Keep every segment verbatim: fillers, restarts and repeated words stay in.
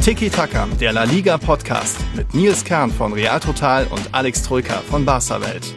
Tiki Taka, der La Liga Podcast mit Nils Kern von Real Total und Alex Troika von Barca Welt.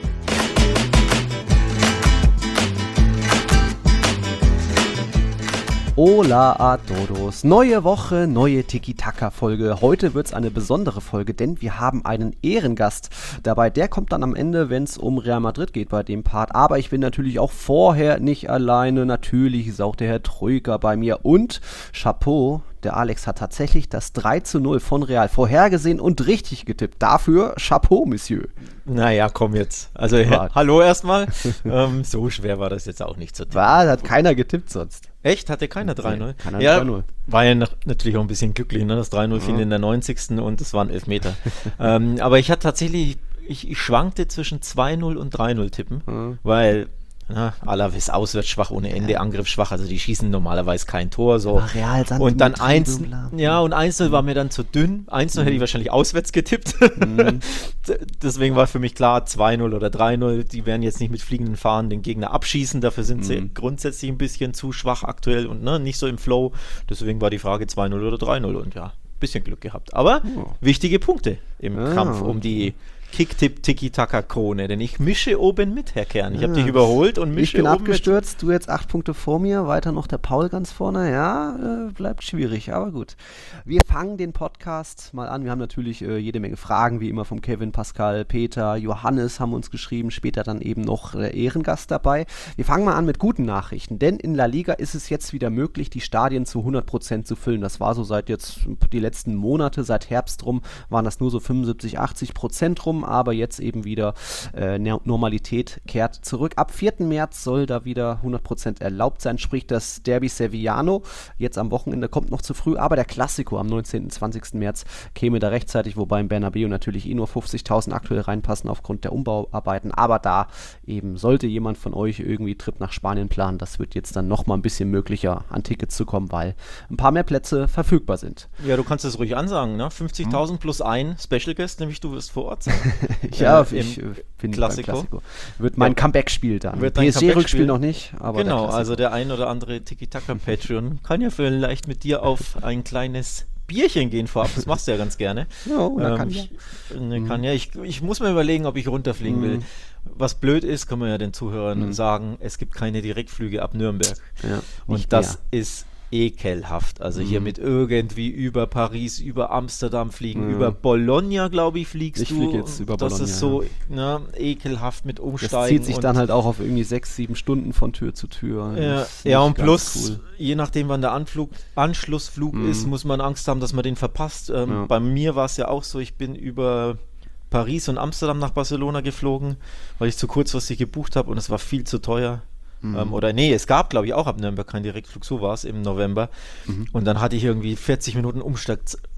Hola a todos. Neue Woche, neue Tiki-Taka-Folge. Heute wird es eine besondere Folge, denn wir haben einen Ehrengast dabei. Der kommt dann am Ende, wenn es um Real Madrid geht bei dem Part. Aber ich bin natürlich auch vorher nicht alleine. Natürlich ist auch der Herr Troika bei mir. Und Chapeau, der Alex hat tatsächlich das drei zu null von Real vorhergesehen und richtig getippt. Dafür Chapeau, Monsieur. Naja, komm jetzt. Also ja, hallo erstmal. ähm, so schwer war das jetzt auch nicht zu tippen. War, hat keiner getippt sonst. Echt? Hatte keiner drei null? Keiner ja, drei null. War ja noch, natürlich auch ein bisschen glücklich, ne? Das drei null fiel Ja. in der neunzigsten und es waren Elfmeter. ähm, aber ich hatte tatsächlich, ich, ich schwankte zwischen zwei null und drei null tippen, Mhm. weil na, Alaves ist auswärts schwach ohne Ende, ja. Angriff schwach, also die schießen normalerweise kein Tor. So. Aber Real, Sand und dann und eins, Triebe, bla. ja, und eins null war mir dann zu dünn. eins null Mhm. hätte ich wahrscheinlich auswärts getippt. Mhm. Deswegen war für mich klar, zwei null oder drei null, die werden jetzt nicht mit fliegenden Fahnen den Gegner abschießen, dafür sind sie Mhm. grundsätzlich ein bisschen zu schwach aktuell und ne, nicht so im Flow. Deswegen war die Frage zwei null oder drei null und ja, ein bisschen Glück gehabt. Aber Oh. wichtige Punkte im Ah, Kampf um die Kick-Tipp-Tiki-Taka-Krone, denn ich mische oben mit, Herr Kern. Ich habe Ah. dich überholt und Ich mische bin oben abgestürzt, du jetzt acht Punkte vor mir, weiter noch der Paul ganz vorne. Ja, äh, bleibt schwierig, aber gut. Wir fangen den Podcast mal an. Wir haben natürlich äh, jede Menge Fragen, wie immer vom Kevin, Pascal, Peter, Johannes haben uns geschrieben, später dann eben noch der Ehrengast dabei. Wir fangen mal an mit guten Nachrichten, denn in La Liga ist es jetzt wieder möglich, die Stadien zu hundert Prozent zu füllen. Das war so seit jetzt die letzten Monate, seit Herbst rum, waren das nur so fünfundsiebzig, achtzig Prozent rum, aber jetzt eben wieder äh, Normalität kehrt zurück. Ab vierten März soll da wieder hundert Prozent erlaubt sein, sprich das Derby Sevillano. Jetzt am Wochenende kommt noch zu früh, aber der Klassiko am neunzehnten, zwanzigsten März käme da rechtzeitig, wobei im Bernabeu natürlich eh nur fünfzigtausend aktuell reinpassen aufgrund der Umbauarbeiten, aber da eben sollte jemand von euch irgendwie Trip nach Spanien planen, das wird jetzt dann nochmal ein bisschen möglicher, an Tickets zu kommen, weil ein paar mehr Plätze verfügbar sind. Ja, du kannst es ruhig ansagen, ne? fünfzigtausend plus ein Special Guest, nämlich du wirst vor Ort sein. Ja, Äh, ich äh, bin Klassiko. beim Klassiko. Wird mein Ja. Comeback-Spiel dann. Wird dein P S G-Rückspiel Comeback-Spiel. noch nicht, aber Genau, der also der ein oder andere Tiki-Taka-Patreon kann ja vielleicht mit dir auf ein kleines Bierchen gehen vorab. Das machst du ja ganz gerne. Ja, oder Ähm, kann ja. ich, ne, kann ja. Ich, ich muss mir überlegen, ob ich runterfliegen Mhm. will. Was blöd ist, kann man ja den Zuhörern Mhm. sagen, es gibt keine Direktflüge ab Nürnberg. Ja, Und nicht das mehr. ist ekelhaft. Also hier Mhm. mit irgendwie über Paris, über Amsterdam fliegen, Ja. über Bologna, glaube ich, fliegst Ich du. fliege jetzt über Das Bologna, ist so ne, ekelhaft mit Das Umsteigen. zieht sich und dann halt auch auf irgendwie sechs, sieben Stunden von Tür zu Tür. ja, Das ist ja nicht und ganz plus, cool. je nachdem, wann der Anflug, Anschlussflug Mhm. ist, muss man Angst haben, dass man den verpasst. Ähm, Ja. Bei mir war es ja auch so, ich bin über Paris und Amsterdam nach Barcelona geflogen, weil ich zu kurzfristig gebucht habe und es war viel zu teuer. Mhm. Ähm, oder nee, es gab, glaube ich, auch ab Nürnberg keinen Direktflug, so war es im November. Mhm. Und dann hatte ich irgendwie vierzig Minuten Umsteig,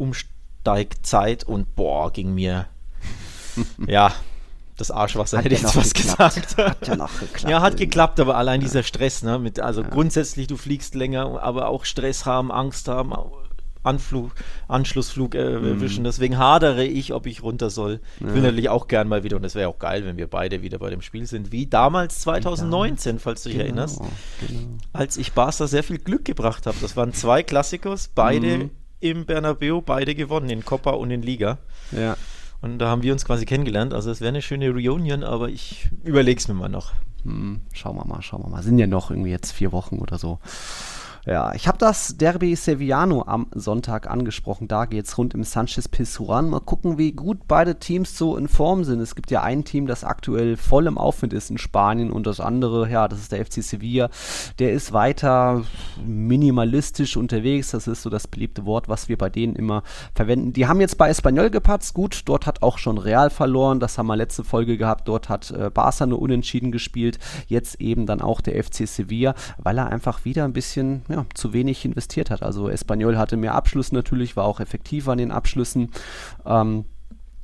Umsteigzeit und boah, ging mir, ja, das Arschwasser Hat hätte ja ich jetzt noch was geklappt. gesagt. Hat ja noch geklappt. Ja, hat irgendwie. geklappt, aber allein dieser Stress, ne, mit, also Ja. grundsätzlich, du fliegst länger, aber auch Stress haben, Angst haben, Anflug, Anschlussflug äh, Mhm. erwischen, deswegen hadere ich, ob ich runter soll. Ich will Ja. natürlich auch gern mal wieder, und es wäre auch geil, wenn wir beide wieder bei dem Spiel sind, wie damals zwanzig neunzehn, falls du dich Genau, erinnerst, genau. als ich Barca sehr viel Glück gebracht habe. Das waren zwei Klassikos, beide Mhm. im Bernabeu, beide gewonnen, in Copa und in Liga. Ja. Und da haben wir uns quasi kennengelernt. Also es wäre eine schöne Reunion, aber ich überlege es mir mal noch. Hm, schauen wir mal, schauen wir mal. Sind ja noch irgendwie jetzt vier Wochen oder so. Ja, ich habe das Derby Sevillano am Sonntag angesprochen. Da geht es rund im Sánchez Pizjuán. Mal gucken, wie gut beide Teams so in Form sind. Es gibt ja ein Team, das aktuell voll im Aufwind ist in Spanien und das andere, ja, das ist der F C Sevilla. Der ist weiter minimalistisch unterwegs. Das ist so das beliebte Wort, was wir bei denen immer verwenden. Die haben jetzt bei Espanyol gepatzt. Gut, dort hat auch schon Real verloren. Das haben wir letzte Folge gehabt. Dort hat äh, Barca nur unentschieden gespielt. Jetzt eben dann auch der F C Sevilla, weil er einfach wieder ein bisschen ja, zu wenig investiert hat. Also Espanyol hatte mehr Abschlüsse natürlich, war auch effektiver an den Abschlüssen. Ähm,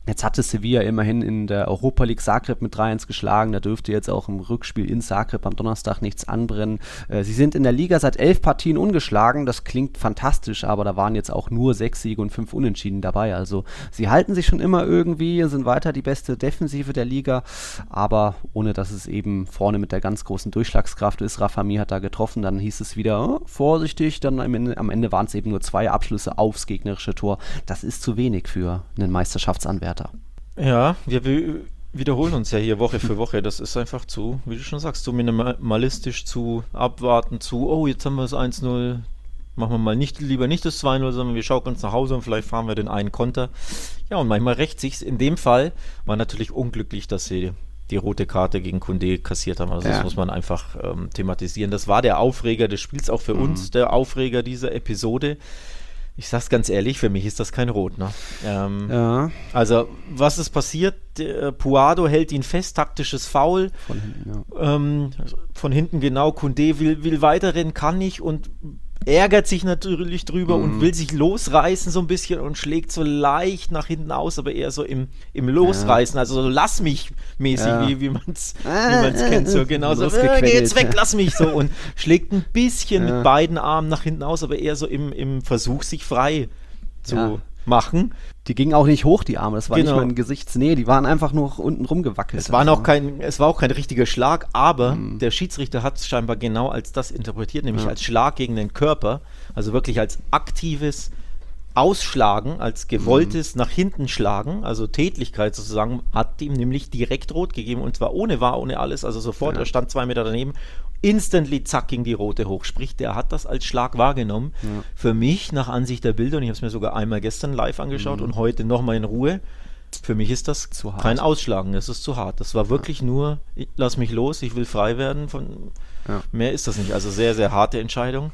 Jetzt hatte Sevilla immerhin in der Europa League Zagreb mit drei eins geschlagen. Da dürfte jetzt auch im Rückspiel in Zagreb am Donnerstag nichts anbrennen. Äh, sie sind in der Liga seit elf Partien ungeschlagen. Das klingt fantastisch, aber da waren jetzt auch nur sechs Siege und fünf Unentschieden dabei. Also sie halten sich schon immer irgendwie, sind weiter die beste Defensive der Liga, aber ohne dass es eben vorne mit der ganz großen Durchschlagskraft ist. Rafa Mir hat da getroffen, dann hieß es wieder oh, vorsichtig. Dann am Ende, am Ende waren es eben nur zwei Abschlüsse aufs gegnerische Tor. Das ist zu wenig für einen Meisterschaftsanwärter. Ja, wir wiederholen uns ja hier Woche für Woche. Das ist einfach zu, wie du schon sagst, zu minimalistisch, zu abwarten, zu, oh, jetzt haben wir das eins null, machen wir mal nicht, lieber nicht das zwei null, sondern wir schauen uns nach Hause und vielleicht fahren wir den einen Konter. Ja, und manchmal rächt sich's. In dem Fall war natürlich unglücklich, dass sie die rote Karte gegen Koundé kassiert haben. Also ja. Das muss man einfach ähm, thematisieren. Das war der Aufreger des Spiels, auch für mhm. uns, der Aufreger dieser Episode. Ich sag's ganz ehrlich, für mich ist das kein Rot. Ne? Ähm, ja. Also, was ist passiert? Der, Puado hält ihn fest, taktisches Foul. Von hinten, ja. ähm, von hinten genau. Koundé will, will weiterrennen, kann nicht und ärgert sich natürlich drüber mhm. und will sich losreißen so ein bisschen und schlägt so leicht nach hinten aus, aber eher so im, im Losreißen, ja. also so lass mich mäßig, ja. wie, wie man es äh, kennt, so genau so, äh, geh jetzt weg, lass mich so und schlägt ein bisschen ja. mit beiden Armen nach hinten aus, aber eher so im, im Versuch, sich frei zu ja. machen. Die gingen auch nicht hoch, die Arme, das war genau. nicht mal in Gesichtsnähe, die waren einfach nur unten rumgewackelt. Es war, noch kein, es war auch kein richtiger Schlag, aber mhm. der Schiedsrichter hat es scheinbar genau als das interpretiert, nämlich ja. als Schlag gegen den Körper, also wirklich als aktives Ausschlagen, als gewolltes mhm. nach hinten schlagen, also Tätlichkeit sozusagen, hat ihm nämlich direkt rot gegeben und zwar ohne War, ohne alles, also sofort, ja. er stand zwei Meter daneben, instantly zack ging die rote hoch, sprich der hat das als Schlag wahrgenommen. Ja. Für mich, nach Ansicht der Bilder, und ich habe es mir sogar einmal gestern live angeschaut mhm. und heute nochmal in Ruhe, für mich ist das zu hart. Kein Ausschlagen, das ist zu hart. Das war wirklich ja. nur, ich, lass mich los, ich will frei werden, von ja. mehr ist das nicht, also sehr, sehr harte Entscheidung.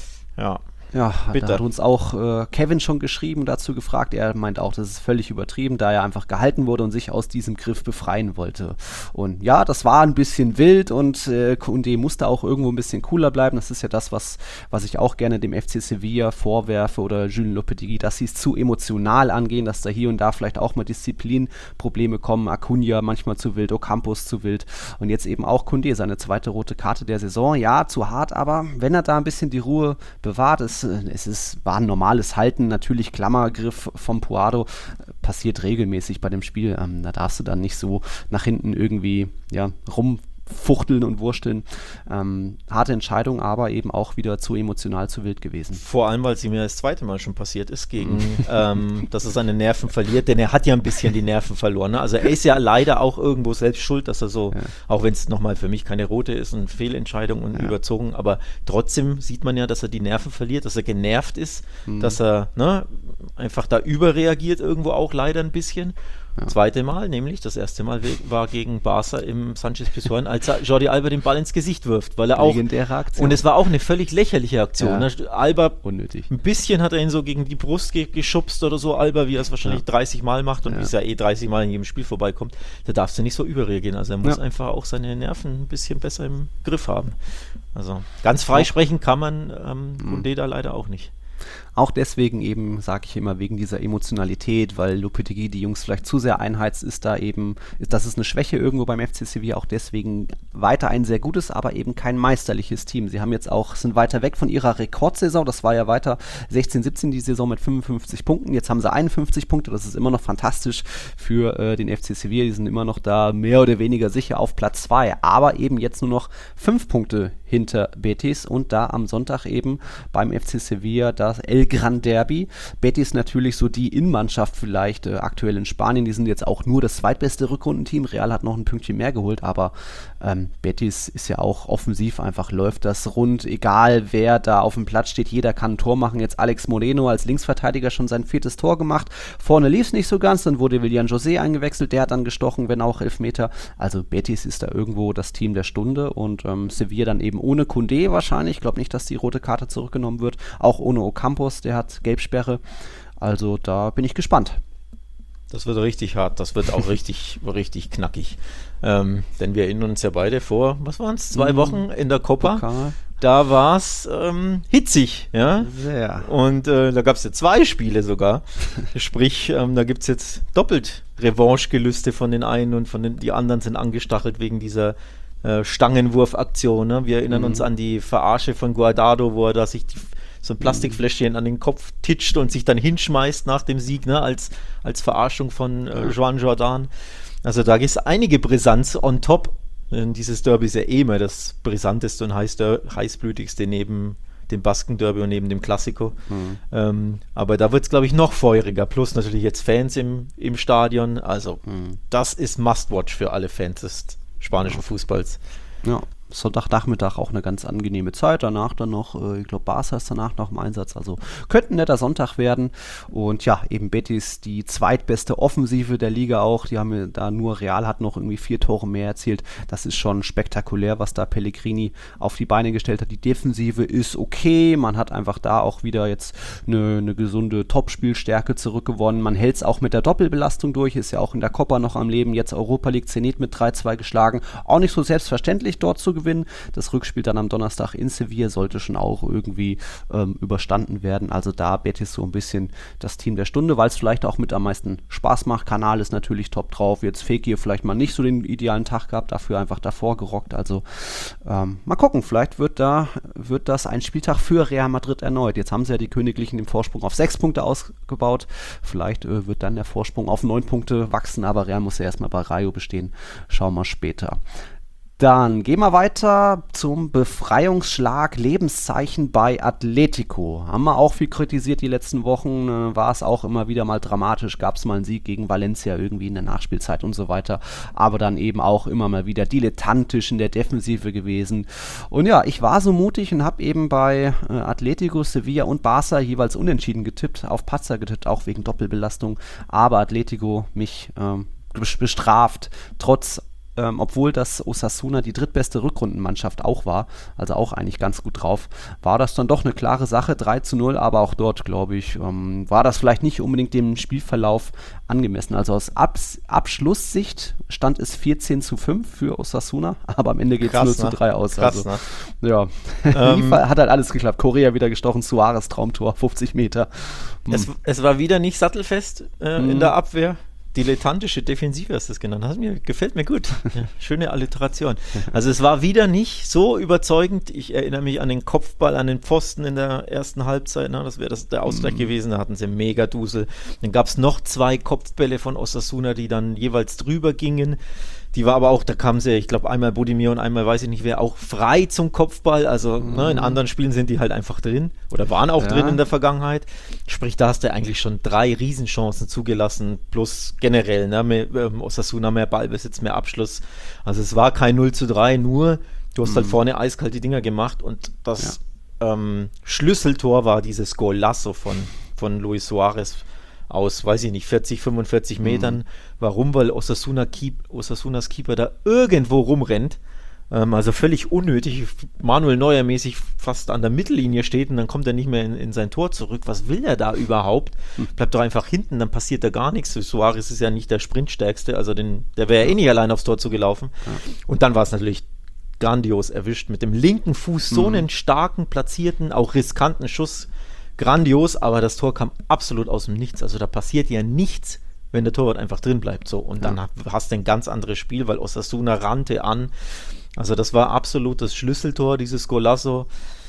Ja. Ja, Bitte. Da hat uns auch äh, Kevin schon geschrieben, dazu gefragt. Er meint auch, das ist völlig übertrieben, da er einfach gehalten wurde und sich aus diesem Griff befreien wollte. Und ja, das war ein bisschen wild und äh, Koundé musste auch irgendwo ein bisschen cooler bleiben. Das ist ja das, was, was ich auch gerne dem F C Sevilla vorwerfe oder Julen Lopetegui, dass sie es zu emotional angehen, dass da hier und da vielleicht auch mal Disziplinprobleme kommen. Acuna manchmal zu wild, Ocampos zu wild und jetzt eben auch Koundé, seine zweite rote Karte der Saison. Ja, zu hart, aber wenn er da ein bisschen die Ruhe bewahrt, ist Es ist, war ein normales Halten, natürlich Klammergriff vom Puado, passiert regelmäßig bei dem Spiel. Ähm, da darfst du dann nicht so nach hinten irgendwie ja, rumfuchteln und wursteln. Ähm, harte Entscheidung, aber eben auch wieder zu emotional, zu wild gewesen. Vor allem, weil es ihm ja das zweite Mal schon passiert ist, gegen, ähm, dass er seine Nerven verliert, denn er hat ja ein bisschen die Nerven verloren. Ne? Also er ist ja leider auch irgendwo selbst schuld, dass er so, ja. auch wenn es nochmal für mich keine rote ist, eine Fehlentscheidung und ja. überzogen, aber trotzdem sieht man ja, dass er die Nerven verliert, dass er genervt ist, mhm. dass er ne, einfach da überreagiert irgendwo auch leider ein bisschen. Ja. Zweite Mal, nämlich das erste Mal war gegen Barca im Sanchez-Pizjuan, als er Jordi Alba den Ball ins Gesicht wirft, weil er auch, legendäre Aktion. Und es war auch eine völlig lächerliche Aktion. Ja. Ne? Alba, unnötig. Ein bisschen hat er ihn so gegen die Brust ge- geschubst oder so, Alba, wie er es wahrscheinlich ja. dreißig Mal macht und ja. wie es ja eh dreißig Mal in jedem Spiel vorbeikommt, da darfst du nicht so überreagieren. Also er muss ja. einfach auch seine Nerven ein bisschen besser im Griff haben. Also ganz freisprechen kann man ähm, Koundé da leider auch nicht. Auch deswegen eben, sage ich immer, wegen dieser Emotionalität, weil Lopetegui die Jungs vielleicht zu sehr einheizt, ist da eben, ist, das ist eine Schwäche irgendwo beim F C Sevilla, auch deswegen weiter ein sehr gutes, aber eben kein meisterliches Team. Sie haben jetzt auch, sind weiter weg von ihrer Rekordsaison, das war ja weiter sechzehn siebzehn die Saison mit fünfundfünfzig Punkten, jetzt haben sie einundfünfzig Punkte, das ist immer noch fantastisch für äh, den F C Sevilla, die sind immer noch da mehr oder weniger sicher auf Platz zwei, aber eben jetzt nur noch fünf Punkte hinter Betis und da am Sonntag eben beim F C Sevilla das El Gran Derby. Betis natürlich so die Innenmannschaft vielleicht äh, aktuell in Spanien, die sind jetzt auch nur das zweitbeste Rückrundenteam, Real hat noch ein Pünktchen mehr geholt, aber ähm, Betis ist ja auch offensiv, einfach läuft das rund, egal wer da auf dem Platz steht, jeder kann ein Tor machen, jetzt Alex Moreno als Linksverteidiger schon sein viertes Tor gemacht, vorne lief es nicht so ganz, dann wurde Willian José eingewechselt, der hat dann gestochen, wenn auch Elfmeter, also Betis ist da irgendwo das Team der Stunde und ähm, Sevilla dann eben ohne Koundé wahrscheinlich, ich glaube nicht, dass die rote Karte zurückgenommen wird, auch ohne Ocampos, der hat Gelbsperre, also da bin ich gespannt. Das wird richtig hart, das wird auch richtig, richtig knackig. Ähm, denn wir erinnern uns ja beide vor, was waren es, zwei Wochen in der Copa, Pokal. da war es ähm, hitzig, ja. Sehr. Und äh, da gab es ja zwei Spiele sogar. Sprich, ähm, da gibt es jetzt doppelt Revanche-Gelüste von den einen und von den die anderen sind angestachelt wegen dieser äh, Stangenwurfaktion. Ne? Wir erinnern Mhm. uns an die Verarsche von Guardado, wo er da sich die, so ein Plastikfläschchen an den Kopf titscht und sich dann hinschmeißt nach dem Sieg, ne? als, als Verarschung von äh, Joan Jordan. Also da ist einige Brisanz on top. Denn dieses Derby ist ja eh immer das brisanteste und heiß, heißblütigste neben dem Basken-Derby und neben dem Klassiko. Mhm. Ähm, aber da wird es, glaube ich, noch feuriger. Plus natürlich jetzt Fans im, im Stadion. Also Mhm. das ist Must-Watch für alle Fans des spanischen Fußballs. Ja, Sonntagnachmittag auch eine ganz angenehme Zeit. Danach dann noch, äh, ich glaube, Barca ist danach noch im Einsatz. Also könnte ein netter Sonntag werden. Und ja, eben Betis, die zweitbeste Offensive der Liga auch. Die haben ja da nur, Real hat noch irgendwie vier Tore mehr erzielt. Das ist schon spektakulär, was da Pellegrini auf die Beine gestellt hat. Die Defensive ist okay. Man hat einfach da auch wieder jetzt eine, eine gesunde Topspielstärke zurückgewonnen. Man hält es auch mit der Doppelbelastung durch. Ist ja auch in der Copa noch am Leben. Jetzt Europa League Zenit mit drei zwei geschlagen. Auch nicht so selbstverständlich dort zu gewinnen. Das Rückspiel dann am Donnerstag in Sevilla sollte schon auch irgendwie ähm, überstanden werden. Also da Betis so ein bisschen das Team der Stunde, weil es vielleicht auch mit am meisten Spaß macht. Kanal ist natürlich top drauf. Jetzt Fekir vielleicht mal nicht so den idealen Tag gehabt, dafür einfach davor gerockt. Also ähm, mal gucken, vielleicht wird da wird das ein Spieltag für Real Madrid erneut. Jetzt haben sie ja die Königlichen den Vorsprung auf sechs Punkte ausgebaut. Vielleicht äh, wird dann der Vorsprung auf neun Punkte wachsen, aber Real muss ja erstmal bei Rayo bestehen. Schauen wir später. Dann gehen wir weiter zum Befreiungsschlag, Lebenszeichen bei Atletico. Haben wir auch viel kritisiert die letzten Wochen, äh, war es auch immer wieder mal dramatisch, gab es mal einen Sieg gegen Valencia irgendwie in der Nachspielzeit und so weiter, aber dann eben auch immer mal wieder dilettantisch in der Defensive gewesen. Und ja, ich war so mutig und habe eben bei äh, Atletico, Sevilla und Barca jeweils unentschieden getippt, auf Patzer getippt, auch wegen Doppelbelastung, aber Atletico mich ähm, bestraft, trotz Ähm, obwohl das Osasuna die drittbeste Rückrundenmannschaft auch war, also auch eigentlich ganz gut drauf, war das dann doch eine klare Sache, drei zu null, aber auch dort, glaube ich, ähm, war das vielleicht nicht unbedingt dem Spielverlauf angemessen. Also aus Abs- Abschlusssicht stand es vierzehn zu fünf für Osasuna, aber am Ende geht es null zu drei aus. Krass, also, ne? Ja, Ähm, hat halt alles geklappt. Korea wieder gestochen, Suarez Traumtor, fünfzig Meter. Hm. Es, es war wieder nicht sattelfest äh, Mhm. in der Abwehr. Dilettantische Defensive hast du es genannt. Das mir, gefällt mir gut. Ja, schöne Alliteration. Also es war wieder nicht so überzeugend. Ich erinnere mich an den Kopfball, an den Pfosten in der ersten Halbzeit. Na, das wäre das der Ausgleich Mhm. gewesen. Da hatten sie mega Dusel. Dann gab es noch zwei Kopfbälle von Osasuna, die dann jeweils drüber gingen. Die war aber auch, da kamen sie, ich glaube einmal Budimir und einmal weiß ich nicht wer, auch frei zum Kopfball. Also Mhm. ne, in anderen Spielen sind die halt einfach drin oder waren auch Ja. drin in der Vergangenheit. Sprich, da hast du eigentlich schon drei Riesenchancen zugelassen, plus generell, ne, mehr, ähm, Osasuna mehr Ballbesitz, mehr Abschluss. Also es war kein null zu drei, nur du hast Mhm. halt vorne eiskalt die Dinger gemacht und das ähm, Schlüsseltor war dieses Golazo von, von Luis Suarez aus, weiß ich nicht, vierzig, fünfundvierzig Metern. Mhm. Warum? Weil Osasuna Keep, Osasunas Keeper da irgendwo rumrennt. Ähm, also völlig unnötig. Manuel Neuer mäßig fast an der Mittellinie steht und dann kommt er nicht mehr in, in sein Tor zurück. Was will er da überhaupt? Mhm. Bleibt doch einfach hinten, dann passiert da gar nichts. Suarez ist ja nicht der Sprintstärkste, also den, der wäre ja eh nicht allein aufs Tor zugelaufen. Ja. Und dann war es natürlich grandios erwischt. Mit dem linken Fuß so Mhm. einen starken, platzierten, auch riskanten Schuss. Grandios, aber das Tor kam absolut aus dem Nichts. Also da passiert ja nichts, wenn der Torwart einfach drin bleibt. So. Und dann Ja. hast du ein ganz anderes Spiel, weil Osasuna rannte an. Also das war absolut das Schlüsseltor, dieses Golazo.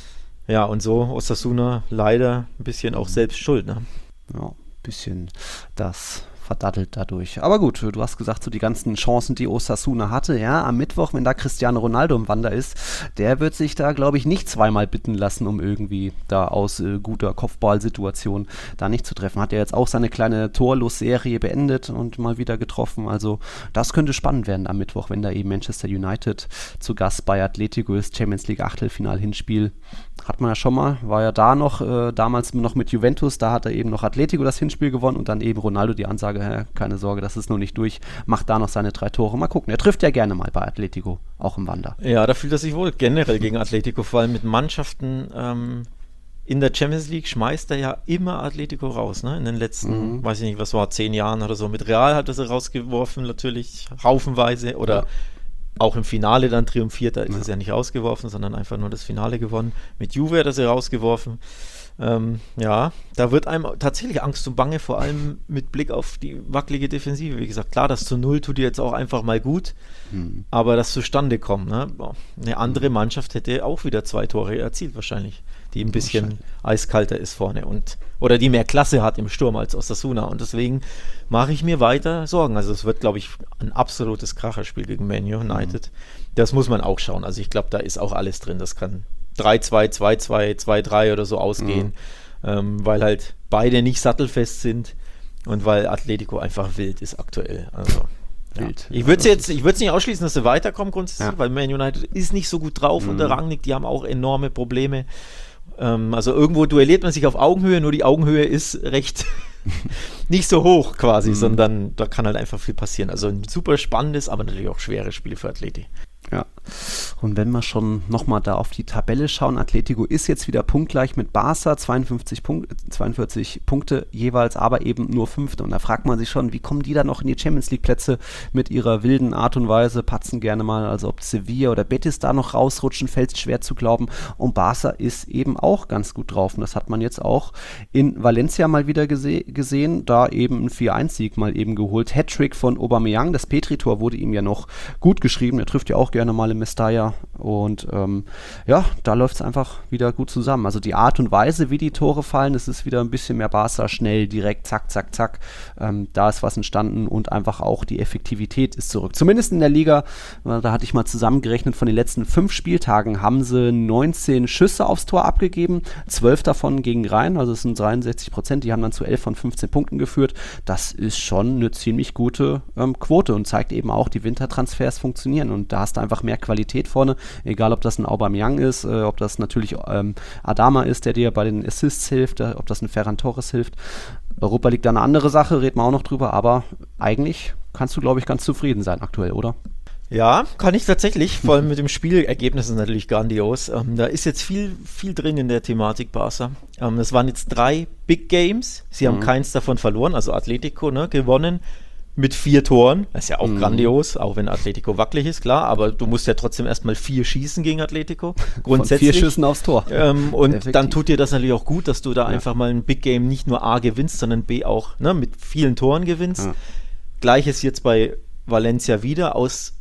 Ja, und so Osasuna leider ein bisschen auch selbst schuld. Ne? Ja, bisschen das verdattelt dadurch. Aber gut, du hast gesagt, so die ganzen Chancen, die Osasuna hatte, ja, am Mittwoch, wenn da Cristiano Ronaldo im Wander ist, der wird sich da, glaube ich, nicht zweimal bitten lassen, um irgendwie da aus äh, guter Kopfballsituation da nicht zu treffen. Hat er jetzt auch seine kleine Torlos-Serie beendet und mal wieder getroffen. Also das könnte spannend werden am Mittwoch, wenn da eben Manchester United zu Gast bei Atletico ist, Champions League Achtelfinal-Hinspiel. Hat man ja schon mal, war ja da noch, äh, damals noch mit Juventus, da hat er eben noch Atletico das Hinspiel gewonnen und dann eben Ronaldo die Ansage, hä, keine Sorge, das ist noch nicht durch, macht da noch seine drei Tore. Mal gucken, er trifft ja gerne mal bei Atletico, auch im Wander. Ja, da fühlt er sich wohl generell gegen Atletico, vor allem mit Mannschaften ähm, in der Champions League schmeißt er ja immer Atletico raus, ne? In den letzten, Mhm. weiß ich nicht, was war, zehn Jahren oder so. Mit Real hat er sie rausgeworfen, natürlich haufenweise oder auch im Finale dann triumphiert, da ist ja. es ja nicht rausgeworfen, sondern einfach nur das Finale gewonnen. Mit Juve hat er sie rausgeworfen. Ähm, ja, da wird einem tatsächlich Angst und Bange, vor allem mit Blick auf die wackelige Defensive. Wie gesagt, klar, das zu Null tut dir jetzt auch einfach mal gut, hm. aber das zustande kommt, ne? Eine andere Mannschaft hätte auch wieder zwei Tore erzielt wahrscheinlich, die ein bisschen eiskalter ist vorne und oder die mehr Klasse hat im Sturm als Osasuna und deswegen mache ich mir weiter Sorgen. Also es wird, glaube ich, ein absolutes Kracherspiel gegen Man United. Hm. Das muss man auch schauen. Also ich glaube, da ist auch alles drin. Das kann drei zwei, zwei zwei, zwei drei oder so ausgehen, mhm. ähm, weil halt beide nicht sattelfest sind und weil Atletico einfach wild ist aktuell. Also, wild. Ja. Ich würde es jetzt, ich würde es nicht ausschließen, dass sie weiterkommen grundsätzlich, ja. weil Man United ist nicht so gut drauf mhm. unter Rangnick, die haben auch enorme Probleme. Ähm, also irgendwo duelliert man sich auf Augenhöhe, nur die Augenhöhe ist recht nicht so hoch quasi, mhm. sondern da kann halt einfach viel passieren. Also ein super spannendes, aber natürlich auch schweres Spiel für Atleti. Ja, und wenn wir schon nochmal da auf die Tabelle schauen, Atletico ist jetzt wieder punktgleich mit Barca, zweiundfünfzig Punkte, zweiundvierzig Punkte jeweils, aber eben nur Fünfte. Und da fragt man sich schon, wie kommen die da noch in die Champions League Plätze mit ihrer wilden Art und Weise, patzen gerne mal, also ob Sevilla oder Betis da noch rausrutschen, fällt schwer zu glauben. Und Barca ist eben auch ganz gut drauf. Und das hat man jetzt auch in Valencia mal wieder gese- gesehen, da eben ein vier eins Sieg mal eben geholt. Hattrick von Aubameyang, das Petri-Tor wurde ihm ja noch gut geschrieben, er trifft ja auch gerne mal im Mestalla und ähm, ja, da läuft es einfach wieder gut zusammen. Also die Art und Weise, wie die Tore fallen, das ist wieder ein bisschen mehr Barca, schnell, direkt, zack, zack, zack. Ähm, da ist was entstanden und einfach auch die Effektivität ist zurück. Zumindest in der Liga, da hatte ich mal zusammengerechnet, von den letzten fünf Spieltagen haben sie neunzehn Schüsse aufs Tor abgegeben, zwölf davon gegen Rhein, also es sind dreiundsechzig Prozent, die haben dann zu elf von fünfzehn Punkten geführt. Das ist schon eine ziemlich gute ähm, Quote und zeigt eben auch, die Wintertransfers funktionieren und da hast du einfach mehr Qualität vorne, egal ob das ein Aubameyang ist, äh, ob das natürlich ähm, Adama ist, der dir bei den Assists hilft, äh, ob das ein Ferran Torres hilft. Europa League da eine andere Sache, reden wir auch noch drüber, aber eigentlich kannst du, glaube ich, ganz zufrieden sein aktuell, oder? Ja, kann ich tatsächlich, vor allem mit dem Spielergebnis ist natürlich grandios. Ähm, da ist jetzt viel, viel drin in der Thematik Barca. Ähm, das waren jetzt drei Big Games, sie mhm. haben keins davon verloren, also Atletico ne, gewonnen. Mit vier Toren, das ist ja auch mhm. grandios, auch wenn Atletico wackelig ist, klar, aber du musst ja trotzdem erstmal vier schießen gegen Atletico, grundsätzlich. Von vier Schüssen aufs Tor. Ähm, und Effektiv. Dann tut dir das natürlich auch gut, dass du da ja. einfach mal ein Big Game nicht nur A gewinnst, sondern B auch ne, mit vielen Toren gewinnst. Ja. Gleiches jetzt bei Valencia wieder, aus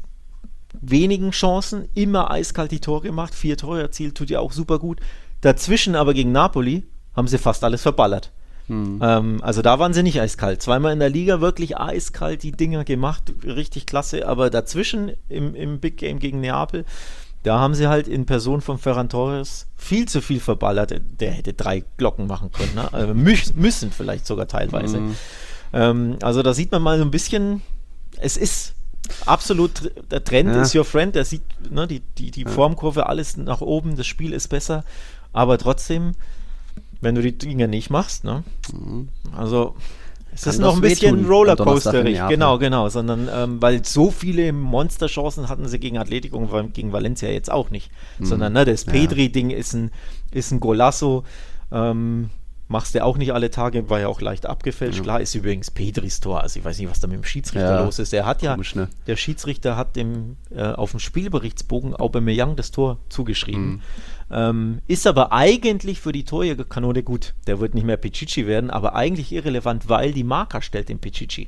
wenigen Chancen, immer eiskalt die Tore gemacht, vier Tore erzielt, tut dir auch super gut. Dazwischen aber gegen Napoli haben sie fast alles verballert. Hm. Ähm, also da waren sie nicht eiskalt. Zweimal in der Liga wirklich eiskalt die Dinger gemacht, richtig klasse, aber dazwischen im, im Big Game gegen Neapel, da haben sie halt in Person von Ferran Torres viel zu viel verballert. Der hätte drei Glocken machen können, ne? Also mü- müssen vielleicht sogar teilweise. Hm. Ähm, also da sieht man mal so ein bisschen, es ist absolut, der Trend ja. ist your friend, der sieht ne, die, die, die ja. Formkurve, alles nach oben, das Spiel ist besser, aber trotzdem wenn du die Dinge nicht machst, ne? Mhm. Also es ist noch ein bisschen Rollercoasterig, genau, genau, sondern ähm, weil so viele Monsterchancen hatten sie gegen Atletico und gegen Valencia jetzt auch nicht, mhm. sondern ne, das Pedri-Ding ist ein, ist ein Golasso, ähm, machst du auch nicht alle Tage, war ja auch leicht abgefälscht. Ja. Klar ist übrigens Pedris Tor, also ich weiß nicht, was da mit dem Schiedsrichter ja. los ist. Der hat ja, Komisch, ne? der Schiedsrichter hat dem äh, auf dem Spielberichtsbogen Aubameyang das Tor zugeschrieben. Mhm. Ähm, ist aber eigentlich für die Torjägerkanone gut. Der wird nicht mehr Pichichi werden, aber eigentlich irrelevant, weil die Marca stellt den Pichichi.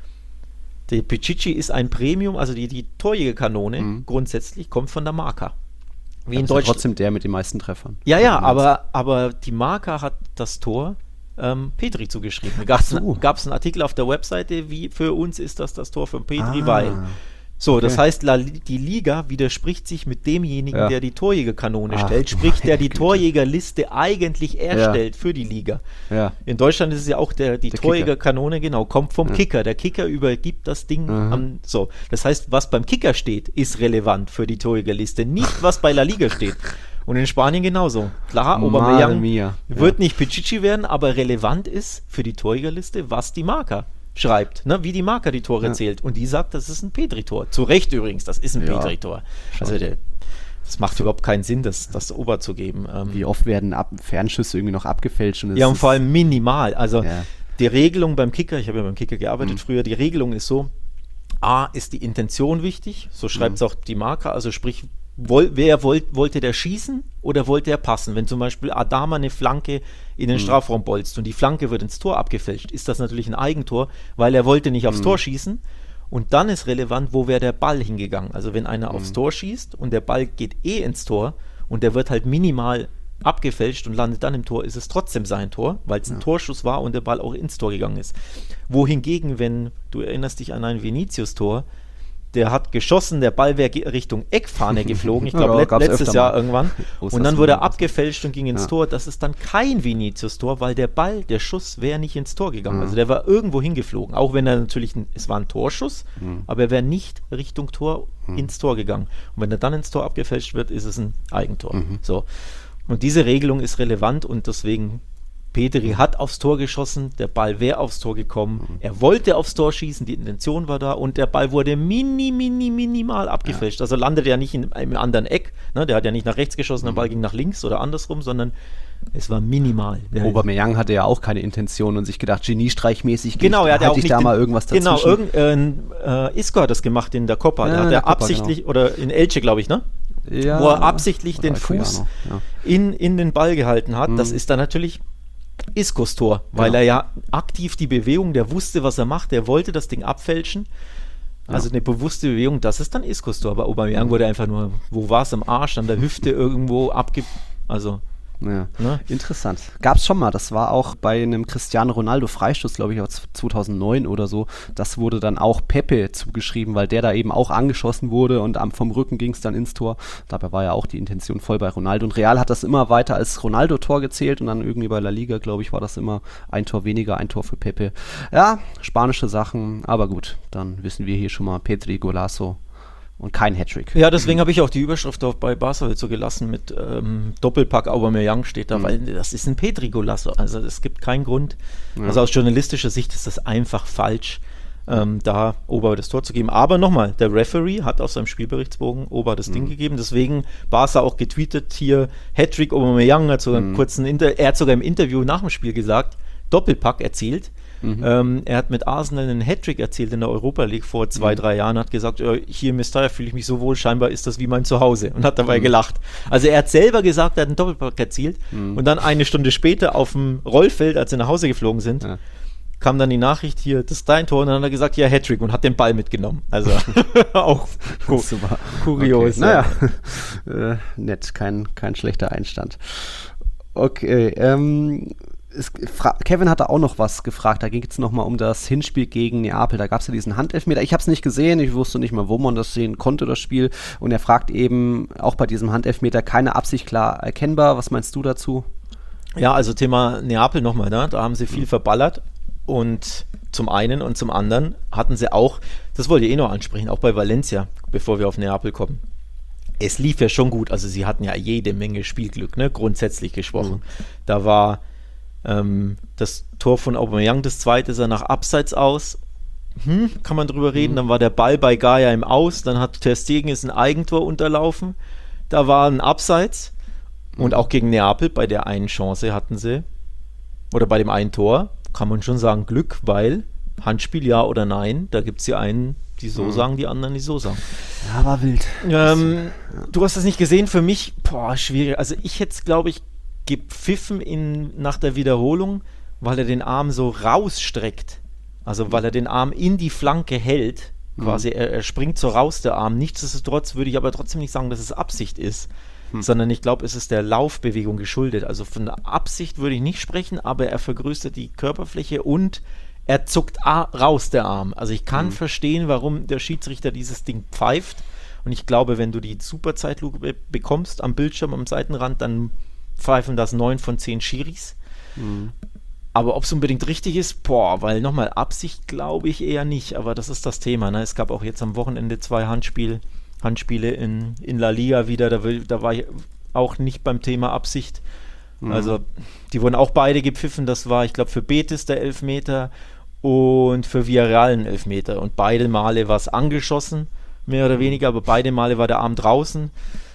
Der Pichichi ist ein Premium, also die, die Torjägerkanone mhm. grundsätzlich kommt von der Marca. Wie in Deutschland. Trotzdem der mit den meisten Treffern. Ja, ja, aber, aber die Marca hat das Tor ähm, Pedri zugeschrieben. Gab es so. einen Artikel auf der Webseite, wie für uns ist das das Tor von Pedri, ah. weil So, okay. Das heißt, La, die Liga widerspricht sich mit demjenigen, ja. der die Torjägerkanone Ach, stellt, sprich, der die Güte. Torjägerliste eigentlich erstellt ja. für die Liga. Ja. In Deutschland ist es ja auch der, die der Torjägerkanone, genau, kommt vom ja. Kicker. Der Kicker übergibt das Ding mhm. an, so. Das heißt, was beim Kicker steht, ist relevant für die Torjägerliste, nicht was bei La Liga steht. Und in Spanien genauso. Klar, Aubameyang wird ja. nicht Pichichi werden, aber relevant ist für die Torjägerliste, was die Marca schreibt, ne, wie die Marca die Tore ja. zählt. Und die sagt, das ist ein Pedri-Tor. Zu Recht übrigens, das ist ein ja. Pedri-Tor. Also der, das macht so. überhaupt keinen Sinn, das, das Ober zu geben. Ähm, wie oft werden ab, Fernschüsse irgendwie noch abgefälscht? Und ja, und vor allem minimal. Also ja. die Regelung beim Kicker, ich habe ja beim Kicker gearbeitet mhm. früher, die Regelung ist so, A, ist die Intention wichtig, so schreibt es mhm. auch die Marker, also sprich, woll, wer wollt, wollte der schießen oder wollte er passen? Wenn zum Beispiel Adama eine Flanke in den mhm. Strafraum bolzt und die Flanke wird ins Tor abgefälscht, ist das natürlich ein Eigentor, weil er wollte nicht aufs mhm. Tor schießen. Und dann ist relevant, wo wäre der Ball hingegangen. Also wenn einer mhm. aufs Tor schießt und der Ball geht eh ins Tor und der wird halt minimal abgefälscht und landet dann im Tor, ist es trotzdem sein Tor, weil es ein ja. Torschuss war und der Ball auch ins Tor gegangen ist. Wohingegen, wenn du erinnerst dich an ein Vinicius-Tor, der hat geschossen, der Ball wäre ge- Richtung Eckfahne geflogen, ich glaube ja, let- letztes Jahr mal. irgendwann, und dann wurde er abgefälscht und ging ins ja. Tor. Das ist dann kein Vinicius-Tor, weil der Ball, der Schuss wäre nicht ins Tor gegangen. Mhm. Also der war irgendwo hingeflogen, auch wenn er natürlich, ein, es war ein Torschuss, mhm. aber er wäre nicht Richtung Tor mhm. ins Tor gegangen. Und wenn er dann ins Tor abgefälscht wird, ist es ein Eigentor. Mhm. So. Und diese Regelung ist relevant und deswegen, Petry hat aufs Tor geschossen, der Ball wäre aufs Tor gekommen, mhm. er wollte aufs Tor schießen, die Intention war da und der Ball wurde mini, mini, minimal abgefälscht. Ja. Also landet er nicht in einem anderen Eck, ne? Der hat ja nicht nach rechts geschossen, mhm. der Ball ging nach links oder andersrum, sondern es war minimal. Aubameyang hatte ja auch keine Intention und sich gedacht, geniestreichmäßig genau, er hat ja auch ich nicht da den, mal irgendwas dazwischen. Genau, irgendein äh, Isco hat das gemacht in der Copa, ja, der hat ja absichtlich, genau. oder in Elche, glaube ich, ne? Ja, wo er absichtlich den Fuß ja. in, in den Ball gehalten hat. Mhm. Das ist dann natürlich Iscos Tor, weil genau. er ja aktiv die Bewegung, der wusste, was er macht, der wollte das Ding abfälschen. Also ja. eine bewusste Bewegung, das ist dann Iscos Tor. Aber Aubameyang mhm. wurde einfach nur, wo war es, am Arsch, an der Hüfte irgendwo abge... Also... Ja. Ne? Interessant. Gab es schon mal, das war auch bei einem Cristiano Ronaldo Freistoß, glaube ich, aus zweitausendneun oder so. Das wurde dann auch Pepe zugeschrieben, weil der da eben auch angeschossen wurde und am, vom Rücken ging es dann ins Tor. Dabei war ja auch die Intention voll bei Ronaldo. Und Real hat das immer weiter als Ronaldo-Tor gezählt und dann irgendwie bei La Liga, glaube ich, war das immer ein Tor weniger, ein Tor für Pepe. Ja, spanische Sachen, aber gut, dann wissen wir hier schon mal Petry, Golazo. Und kein Hattrick. Ja, deswegen habe ich auch die Überschrift auch bei Barca so gelassen mit ähm, Doppelpack Aubameyang steht da, mhm. weil das ist ein Petry-Golazo. Also es gibt keinen Grund. Ja. Also aus journalistischer Sicht ist das einfach falsch, ähm, da Ober das Tor zu geben. Aber nochmal, der Referee hat auf seinem Spielberichtsbogen Ober das mhm. Ding gegeben. Deswegen Barca auch getweetet hier, Hattrick Aubameyang, hat sogar mhm. einen kurzen Inter- er hat sogar im Interview nach dem Spiel gesagt, Doppelpack erzielt. Mhm. Ähm, er hat mit Arsenal einen Hattrick erzielt in der Europa League vor zwei, mhm. drei Jahren, hat gesagt, äh, hier in Mestalla fühle ich mich so wohl, scheinbar ist das wie mein Zuhause und hat dabei mhm. gelacht. Also er hat selber gesagt, er hat einen Doppelpack erzielt mhm. und dann eine Stunde später auf dem Rollfeld, als sie nach Hause geflogen sind, ja. kam dann die Nachricht hier, das ist dein Tor und dann hat er gesagt, ja, Hattrick und hat den Ball mitgenommen. Also auch ku- super kurios. Okay. Naja, äh, nett, kein, kein schlechter Einstand. Okay, ähm Es, Fra- Kevin hatte auch noch was gefragt, da ging es nochmal um das Hinspiel gegen Neapel, da gab es ja diesen Handelfmeter, ich habe es nicht gesehen, ich wusste nicht mal, wo man das sehen konnte, das Spiel, und er fragt eben, auch bei diesem Handelfmeter, keine Absicht klar erkennbar, was meinst du dazu? Ja, also Thema Neapel nochmal, ne? Da haben sie viel verballert und zum einen und zum anderen hatten sie auch, das wollte ich eh noch ansprechen, auch bei Valencia, bevor wir auf Neapel kommen. Es lief ja schon gut, also sie hatten ja jede Menge Spielglück, ne? Grundsätzlich gesprochen. Mhm. Da war Ähm, das Tor von Aubameyang, das zweite, sah nach Abseits aus. Hm, kann man drüber reden. Mhm. Dann war der Ball bei Gaia im Aus. Dann hat Ter Stegen ist ein Eigentor unterlaufen. Da war ein Abseits. Mhm. Und auch gegen Neapel, bei der einen Chance hatten sie, oder bei dem einen Tor, kann man schon sagen Glück, weil Handspiel ja oder nein, da gibt es ja einen, die so mhm. sagen, die anderen, die so sagen. Ja, war wild. Ähm, du hast das nicht gesehen, für mich, boah, schwierig. Also ich hätte es, glaube ich, gepfiffen in, nach der Wiederholung, weil er den Arm so rausstreckt. Also weil er den Arm in die Flanke hält. Quasi, mhm. er, er springt so raus, der Arm. Nichtsdestotrotz würde ich aber trotzdem nicht sagen, dass es Absicht ist. Mhm. Sondern ich glaube, es ist der Laufbewegung geschuldet. Also von der Absicht würde ich nicht sprechen, aber er vergrößert die Körperfläche und er zuckt a- raus, der Arm. Also ich kann mhm. verstehen, warum der Schiedsrichter dieses Ding pfeift. Und ich glaube, wenn du die Superzeitlupe be- bekommst am Bildschirm, am Seitenrand, dann pfeifen das neun von zehn Schiris. Mhm. Aber ob es unbedingt richtig ist, boah, weil nochmal Absicht glaube ich eher nicht, aber das ist das Thema. Ne? Es gab auch jetzt am Wochenende zwei Handspiel, Handspiele in, in La Liga wieder, da, will, da war ich auch nicht beim Thema Absicht. Mhm. Also die wurden auch beide gepfiffen, das war, ich glaube, für Betis der Elfmeter und für Villarreal ein Elfmeter. Und beide Male war es angeschossen, mehr oder weniger, aber beide Male war der Arm draußen.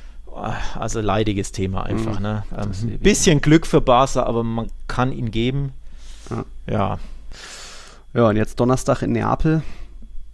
Also leidiges Thema einfach. Mhm. Ne? Ein ähm, bisschen Glück für Barca, aber man kann ihn geben. Ja. Ja. Ja, und jetzt Donnerstag in Neapel.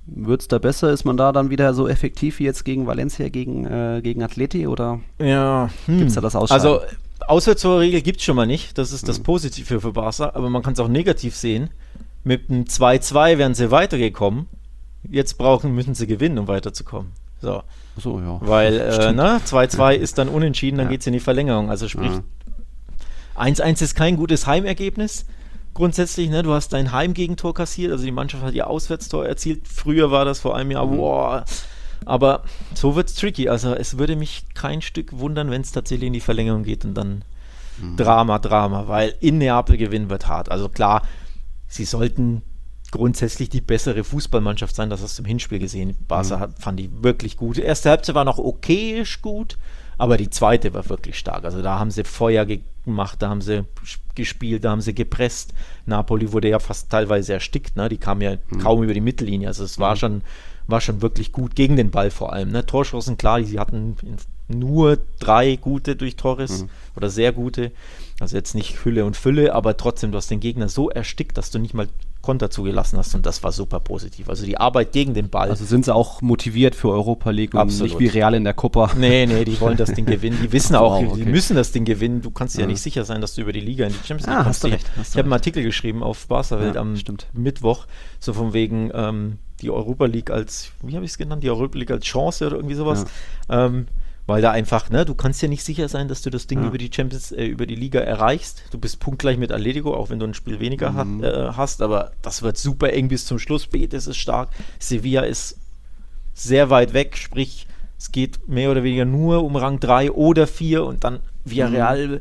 Wird es da besser? Ist man da dann wieder so effektiv wie jetzt gegen Valencia, gegen, äh, gegen Atleti oder Ja, hm. gibt es da das Ausscheiden? Also Auswärtstorregel gibt es schon mal nicht, das ist das Positive für Barca, aber man kann es auch negativ sehen. Mit einem zwei zwei wären sie weitergekommen, jetzt brauchen, müssen sie gewinnen, um weiterzukommen. So, so ja. weil äh, Stimmt. ne, zwei zwei ist dann unentschieden, dann Ja. geht es in die Verlängerung, also sprich, Ja. eins eins ist kein gutes Heimergebnis. Grundsätzlich, ne, du hast dein Heimgegentor kassiert, also die Mannschaft hat ihr Auswärtstor erzielt. Früher war das vor einem Jahr, Mhm. boah. Aber so wird es tricky. Also es würde mich kein Stück wundern, wenn es tatsächlich in die Verlängerung geht und dann Mhm. Drama, Drama, weil in Neapel gewinnen wird hart. Also klar, sie sollten grundsätzlich die bessere Fußballmannschaft sein, das hast du im Hinspiel gesehen. Barca Mhm. hat, fand die wirklich gut. Die erste Halbzeit war noch okayisch gut, aber die zweite war wirklich stark. Also da haben sie Feuer ge- gemacht, da haben sie sch- gespielt, da haben sie gepresst. Napoli wurde ja fast teilweise erstickt, ne? Die kamen ja Mhm. kaum über die Mittellinie. Also es war Mhm. schon, war schon wirklich gut gegen den Ball vor allem. Ne? Torschancen, klar, sie hatten nur drei gute durch Torres Mhm. oder sehr gute. Also jetzt nicht Hülle und Fülle, aber trotzdem, du hast den Gegner so erstickt, dass du nicht mal Konter zugelassen hast und das war super positiv. Also die Arbeit gegen den Ball. Also sind sie auch motiviert für Europa League und Absolut. nicht wie Real in der Copa. Nee, nee, die wollen das Ding gewinnen. Die wissen auch, Wow, okay. die müssen das Ding gewinnen. Du kannst dir ja Ja. nicht sicher sein, dass du über die Liga in die Champions League Ah, kommst. hast du Ich- recht, hast du Ich habe einen recht. Artikel geschrieben auf Barca Welt Ja, am stimmt. Mittwoch, so von wegen ähm, die Europa League als, wie habe ich es genannt, die Europa League als Chance oder irgendwie sowas. Ähm, weil da einfach, ne, du kannst ja nicht sicher sein, dass du das Ding Ja. über die Champions, äh, über die Liga erreichst. Du bist punktgleich mit Atletico, auch wenn du ein Spiel weniger Mhm. ha äh, hast, aber das wird super eng bis zum Schluss. Betis ist stark, Sevilla ist sehr weit weg, sprich, es geht mehr oder weniger nur um Rang drei oder vier und dann Villarreal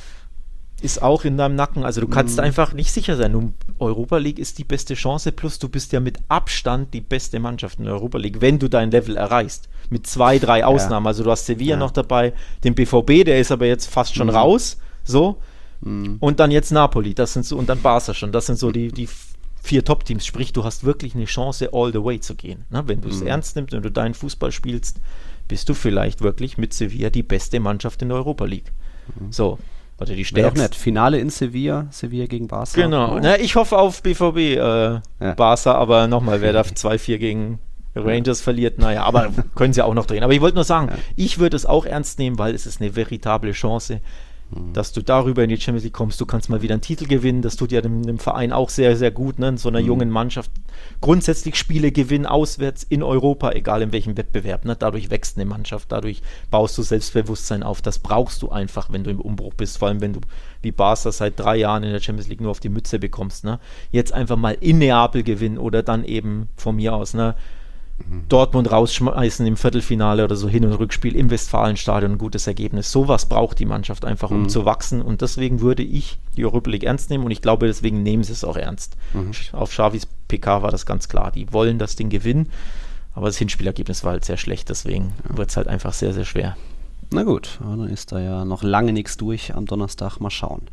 ist auch in deinem Nacken. Also du kannst Mhm. einfach nicht sicher sein. Du, Europa League ist die beste Chance, plus du bist ja mit Abstand die beste Mannschaft in der Europa League, wenn du dein Level erreichst. Mit zwei, drei Ausnahmen. Also du hast Sevilla Ja. noch dabei, den B V B, der ist aber jetzt fast schon Mhm. raus. So. Mhm. Und dann jetzt Napoli, das sind so, und dann Barca schon. Das sind so die, die vier Top-Teams. Sprich, du hast wirklich eine Chance, all the way zu gehen. Ne? Wenn du es Mhm. ernst nimmst, wenn du deinen Fußball spielst, bist du vielleicht wirklich mit Sevilla die beste Mannschaft in der Europa League. So. Oder die Wäre auch stärkste. nett. Finale in Sevilla, Sevilla gegen Barca. Genau. Oh. Na, ich hoffe auf B V B, äh, Ja. Barca, aber nochmal, wer da zwei vier gegen Rangers verliert, naja, aber können sie auch noch drehen. Aber ich wollte nur sagen, Ja. ich würde es auch ernst nehmen, weil es ist eine veritable Chance, Mhm. dass du darüber in die Champions League kommst. Du kannst mal wieder einen Titel gewinnen. Das tut ja dem, dem Verein auch sehr, sehr gut, ne? In so einer Mhm. jungen Mannschaft. Grundsätzlich Spiele gewinnen auswärts in Europa, egal in welchem Wettbewerb. Ne? Dadurch wächst eine Mannschaft, dadurch baust du Selbstbewusstsein auf. Das brauchst du einfach, wenn du im Umbruch bist. Vor allem, wenn du wie Barca seit drei Jahren in der Champions League nur auf die Mütze bekommst. Ne? Jetzt einfach mal in Neapel gewinnen oder dann eben von mir aus, ne? Dortmund rausschmeißen im Viertelfinale oder so, Hin- und Rückspiel im Westfalenstadion, ein gutes Ergebnis. Sowas braucht die Mannschaft einfach, um Mhm. zu wachsen und deswegen würde ich die Europa League ernst nehmen und ich glaube, deswegen nehmen sie es auch ernst. Mhm. Auf Xavis P K war das ganz klar. Die wollen das Ding gewinnen, aber das Hinspielergebnis war halt sehr schlecht, deswegen wird es halt einfach sehr, sehr schwer. Na gut, dann ist da ja noch lange nichts durch am Donnerstag. Mal schauen.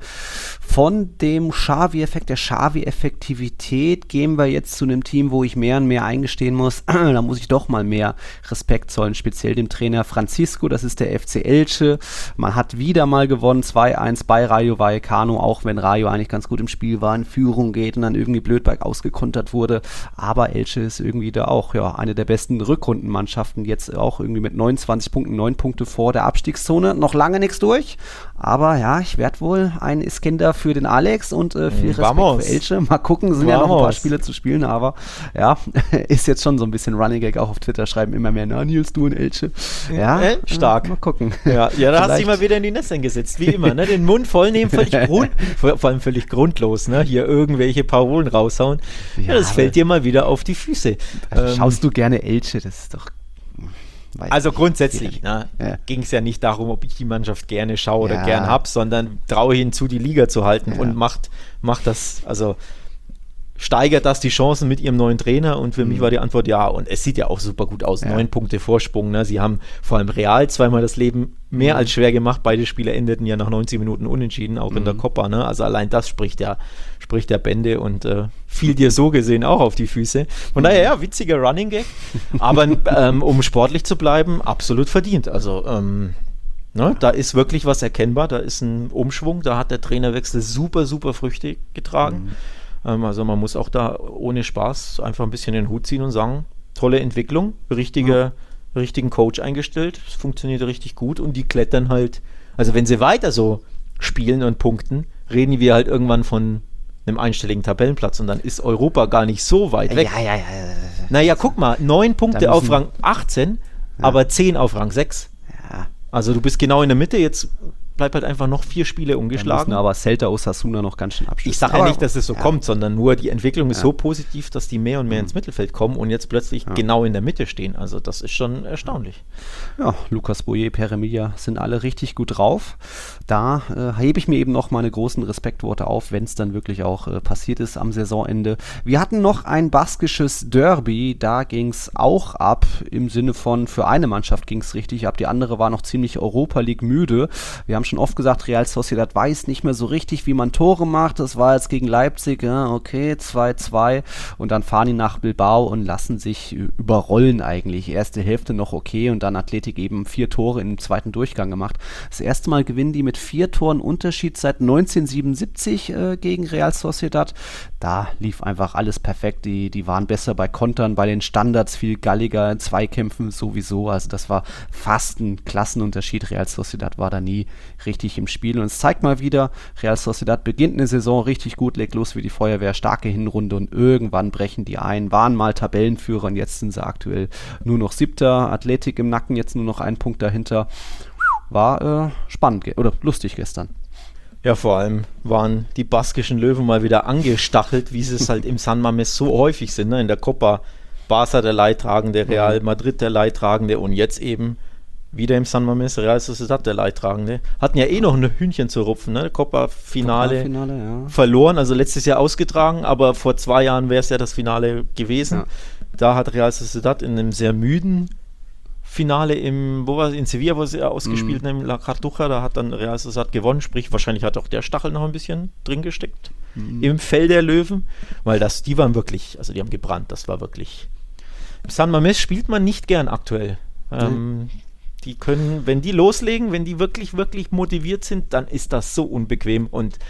Von dem Xavi-Effekt, der Xavi-Effektivität gehen wir jetzt zu einem Team, wo ich mehr und mehr eingestehen muss, da muss ich doch mal mehr Respekt zollen, speziell dem Trainer Francisco, das ist der F C Elche. Man hat wieder mal gewonnen, zwei eins bei Rayo Vallecano, auch wenn Rayo eigentlich ganz gut im Spiel war, in Führung geht und dann irgendwie blödberg ausgekontert wurde. Aber Elche ist irgendwie da auch ja eine der besten Rückrundenmannschaften, jetzt auch irgendwie mit neunundzwanzig Punkten, neun Punkte vor der Abstiegszone. Noch lange nichts durch, aber ja, ich werde wohl ein Iskender für den Alex und äh, viel Respekt Vamos. für Elche. Mal gucken, sind ja noch ein paar Vamos. Spiele zu spielen, aber ja, ist jetzt schon so ein bisschen Running Gag, auch auf Twitter schreiben immer mehr, na Nils, du und Elche. Ja, Äh, stark. Äh, mal gucken. Ja, ja da hast du Vielleicht- dich mal wieder in die Nesseln gesetzt, wie immer. Ne? Den Mund voll nehmen, völlig grund, vor, vor allem völlig grundlos. Ne? Hier irgendwelche Parolen raushauen. Ja, Ja, das aber- fällt dir mal wieder auf die Füße. Also Ähm, schaust du gerne Elche, das ist doch... weiß Also ich. grundsätzlich ne, Ja. ging es ja nicht darum, ob ich die Mannschaft gerne schaue oder Ja. gern hab, sondern traue hinzu, die Liga zu halten Ja. und macht, macht das, also steigert das die Chancen mit ihrem neuen Trainer und für mich war die Antwort ja und es sieht ja auch super gut aus, Ja. neun Punkte Vorsprung, ne? Sie haben vor allem Real zweimal das Leben mehr als schwer gemacht, beide Spiele endeten ja nach neunzig Minuten unentschieden, auch in der Copa, ne? Also allein das spricht ja, spricht der Bände und äh, fiel dir so gesehen auch auf die Füße. Von daher, ja, witziger Running Gag, aber ähm, um sportlich zu bleiben, absolut verdient, also ähm, ne, da ist wirklich was erkennbar, da ist ein Umschwung, da hat der Trainerwechsel super, super Früchte getragen. Ähm, also man muss auch da ohne Spaß einfach ein bisschen den Hut ziehen und sagen, tolle Entwicklung, richtige, ja. richtigen Coach eingestellt, es funktioniert richtig gut und die klettern halt, also wenn sie weiter so spielen und punkten, reden wir halt irgendwann von einem einstelligen Tabellenplatz und dann ist Europa gar nicht so weit weg. Ja, ja, ja. Naja, guck mal, neun Punkte müssen, auf Rang achtzehn, ja. aber zehn auf Rang sechs. Ja. Also du bist genau in der Mitte, jetzt bleibt halt einfach noch vier Spiele ungeschlagen. Aber Celta Osasuna noch ganz schön abschließen. Ich sage ja nicht, dass es so ja. kommt, sondern nur die Entwicklung ist ja. so positiv, dass die mehr und mehr ins Mittelfeld kommen und jetzt plötzlich ja. genau in der Mitte stehen. Also das ist schon erstaunlich. Ja, Lucas Boyer, Per Emilia sind alle richtig gut drauf. Da äh, hebe ich mir eben noch meine großen Respektworte auf, wenn es dann wirklich auch äh, passiert ist am Saisonende. Wir hatten noch ein baskisches Derby, da ging es auch ab, im Sinne von, für eine Mannschaft ging es richtig ab, die andere war noch ziemlich Europa League müde. Wir haben schon oft gesagt, Real Sociedad weiß nicht mehr so richtig, wie man Tore macht. Das war jetzt gegen Leipzig, ja, okay, zwei zwei. Und dann fahren die nach Bilbao und lassen sich überrollen eigentlich. Erste Hälfte noch okay und dann Athletik eben vier Tore im zweiten Durchgang gemacht. Das erste Mal gewinnen die mit vier Toren Unterschied seit neunzehnhundertsiebenundsiebzig äh, gegen Real Sociedad. Da lief einfach alles perfekt. Die, die waren besser bei Kontern, bei den Standards viel galliger, in Zweikämpfen sowieso. Also das war fast ein Klassenunterschied. Real Sociedad war da nie richtig im Spiel. Und es zeigt mal wieder, Real Sociedad beginnt eine Saison richtig gut, legt los wie die Feuerwehr, starke Hinrunde und irgendwann brechen die ein. Waren mal Tabellenführer und jetzt sind sie aktuell nur noch Siebter. Athletik im Nacken, jetzt nur noch einen Punkt dahinter. War äh, spannend ge- oder lustig gestern. Ja, vor allem waren die baskischen Löwen mal wieder angestachelt, wie sie es halt im San Mamés so häufig sind. Ne? In der Copa Barça der Leidtragende, Real Madrid der Leidtragende und jetzt eben wieder im San Mamés, Real Sociedad der Leidtragende. Hatten ja eh noch ein Hühnchen zu rupfen, ne? Copa-Finale ja. verloren, also letztes Jahr ausgetragen, aber vor zwei Jahren wäre es ja das Finale gewesen. Ja. Da hat Real Sociedad in einem sehr müden Finale im, wo war es, in Sevilla, wo sie ausgespielt haben, mm. in La Cartuja, da hat dann Real Sociedad gewonnen, sprich wahrscheinlich hat auch der Stachel noch ein bisschen drin gesteckt mm. im Fell der Löwen, weil das, die waren wirklich, also die haben gebrannt, das war wirklich. Im San Mamés spielt man nicht gern aktuell. Mm. Ähm, die können, wenn die loslegen, wenn die wirklich, wirklich motiviert sind, dann ist das so unbequem und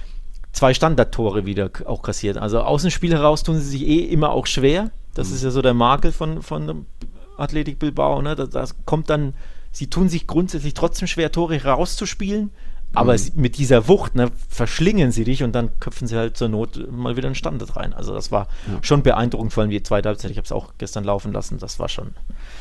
zwei Standardtore wieder auch kassiert. Also aus dem Spiel heraus tun sie sich eh immer auch schwer. Das mm. ist ja so der Makel von, von Athletic Bilbao, ne? Das, das kommt dann, sie tun sich grundsätzlich trotzdem schwer, Tore rauszuspielen, aber mhm. mit dieser Wucht, ne, verschlingen sie dich und dann köpfen sie halt zur Not mal wieder einen Standard rein. Also das war ja. schon beeindruckend, vor allem die zweite Halbzeit, ich habe es auch gestern laufen lassen, das war schon.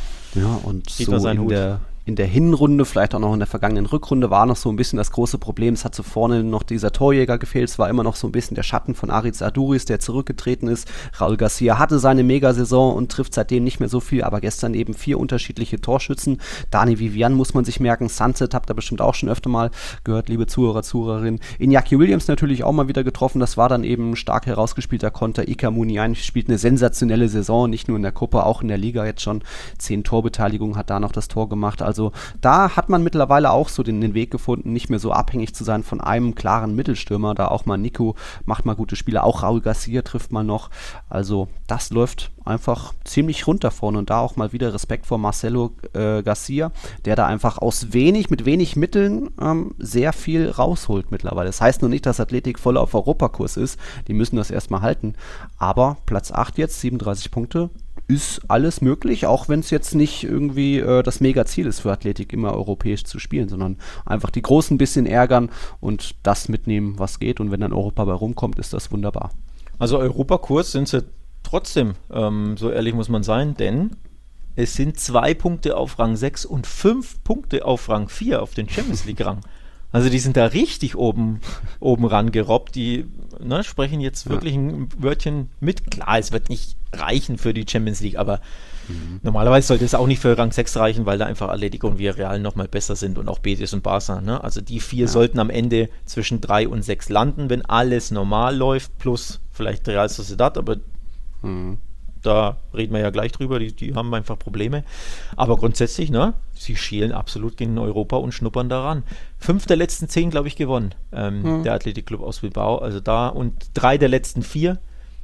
Ja, und so in der, in der Hinrunde, vielleicht auch noch in der vergangenen Rückrunde, war noch so ein bisschen das große Problem. Es hat so vorne noch dieser Torjäger gefehlt. Es war immer noch so ein bisschen der Schatten von Aritz Aduriz, der zurückgetreten ist. Raul Garcia hatte seine Megasaison und trifft seitdem nicht mehr so viel, aber gestern eben vier unterschiedliche Torschützen. Dani Vivian muss man sich merken. Sunset habt ihr bestimmt auch schon öfter mal gehört, liebe Zuhörer, Zuhörerinnen. Iñaki Williams natürlich auch mal wieder getroffen. Das war dann eben ein stark herausgespielter Konter. Iker Muniain spielt eine sensationelle Saison, nicht nur in der Copa, auch in der Liga jetzt schon. Zehn Torbeteiligung, hat da noch das Tor gemacht. Also da hat man mittlerweile auch so den, den Weg gefunden, nicht mehr so abhängig zu sein von einem klaren Mittelstürmer. Da auch mal Nico macht mal gute Spiele, auch Raul Garcia trifft mal noch. Also das läuft einfach ziemlich rund da vorne und da auch mal wieder Respekt vor Marcelo äh, Garcia, der da einfach aus wenig, mit wenig Mitteln ähm, sehr viel rausholt mittlerweile. Das heißt nur nicht, dass Athletik voll auf Europakurs ist. Die müssen das erstmal halten. Aber Platz acht jetzt, siebenunddreißig Punkte, ist alles möglich, auch wenn es jetzt nicht irgendwie äh, das Mega-Ziel ist für Athletik, immer europäisch zu spielen, sondern einfach die Großen ein bisschen ärgern und das mitnehmen, was geht. Und wenn dann Europa bei rumkommt, ist das wunderbar. Also Europakurs sind sie trotzdem, ähm, so ehrlich muss man sein, denn es sind zwei Punkte auf Rang sechs und fünf Punkte auf Rang vier auf den Champions League-Rang. Also die sind da richtig oben, oben rangerobbt. Die ne, sprechen jetzt ja. wirklich ein Wörtchen mit. Klar, es wird nicht reichen für die Champions League, aber mhm. normalerweise sollte es auch nicht für Rang sechs reichen, weil da einfach Atletico und Villarreal nochmal besser sind und auch Betis und Barça. Ne? Also die vier ja. sollten am Ende zwischen drei und sechs landen, wenn alles normal läuft, plus vielleicht Real Sociedad, aber mhm. da reden wir ja gleich drüber, die, die haben einfach Probleme. Aber grundsätzlich, ne, sie schielen absolut gegen Europa und schnuppern daran. Fünf der letzten zehn, glaube ich, gewonnen, ähm, mhm. der Athletic Club aus Bilbao. Also da und drei der letzten vier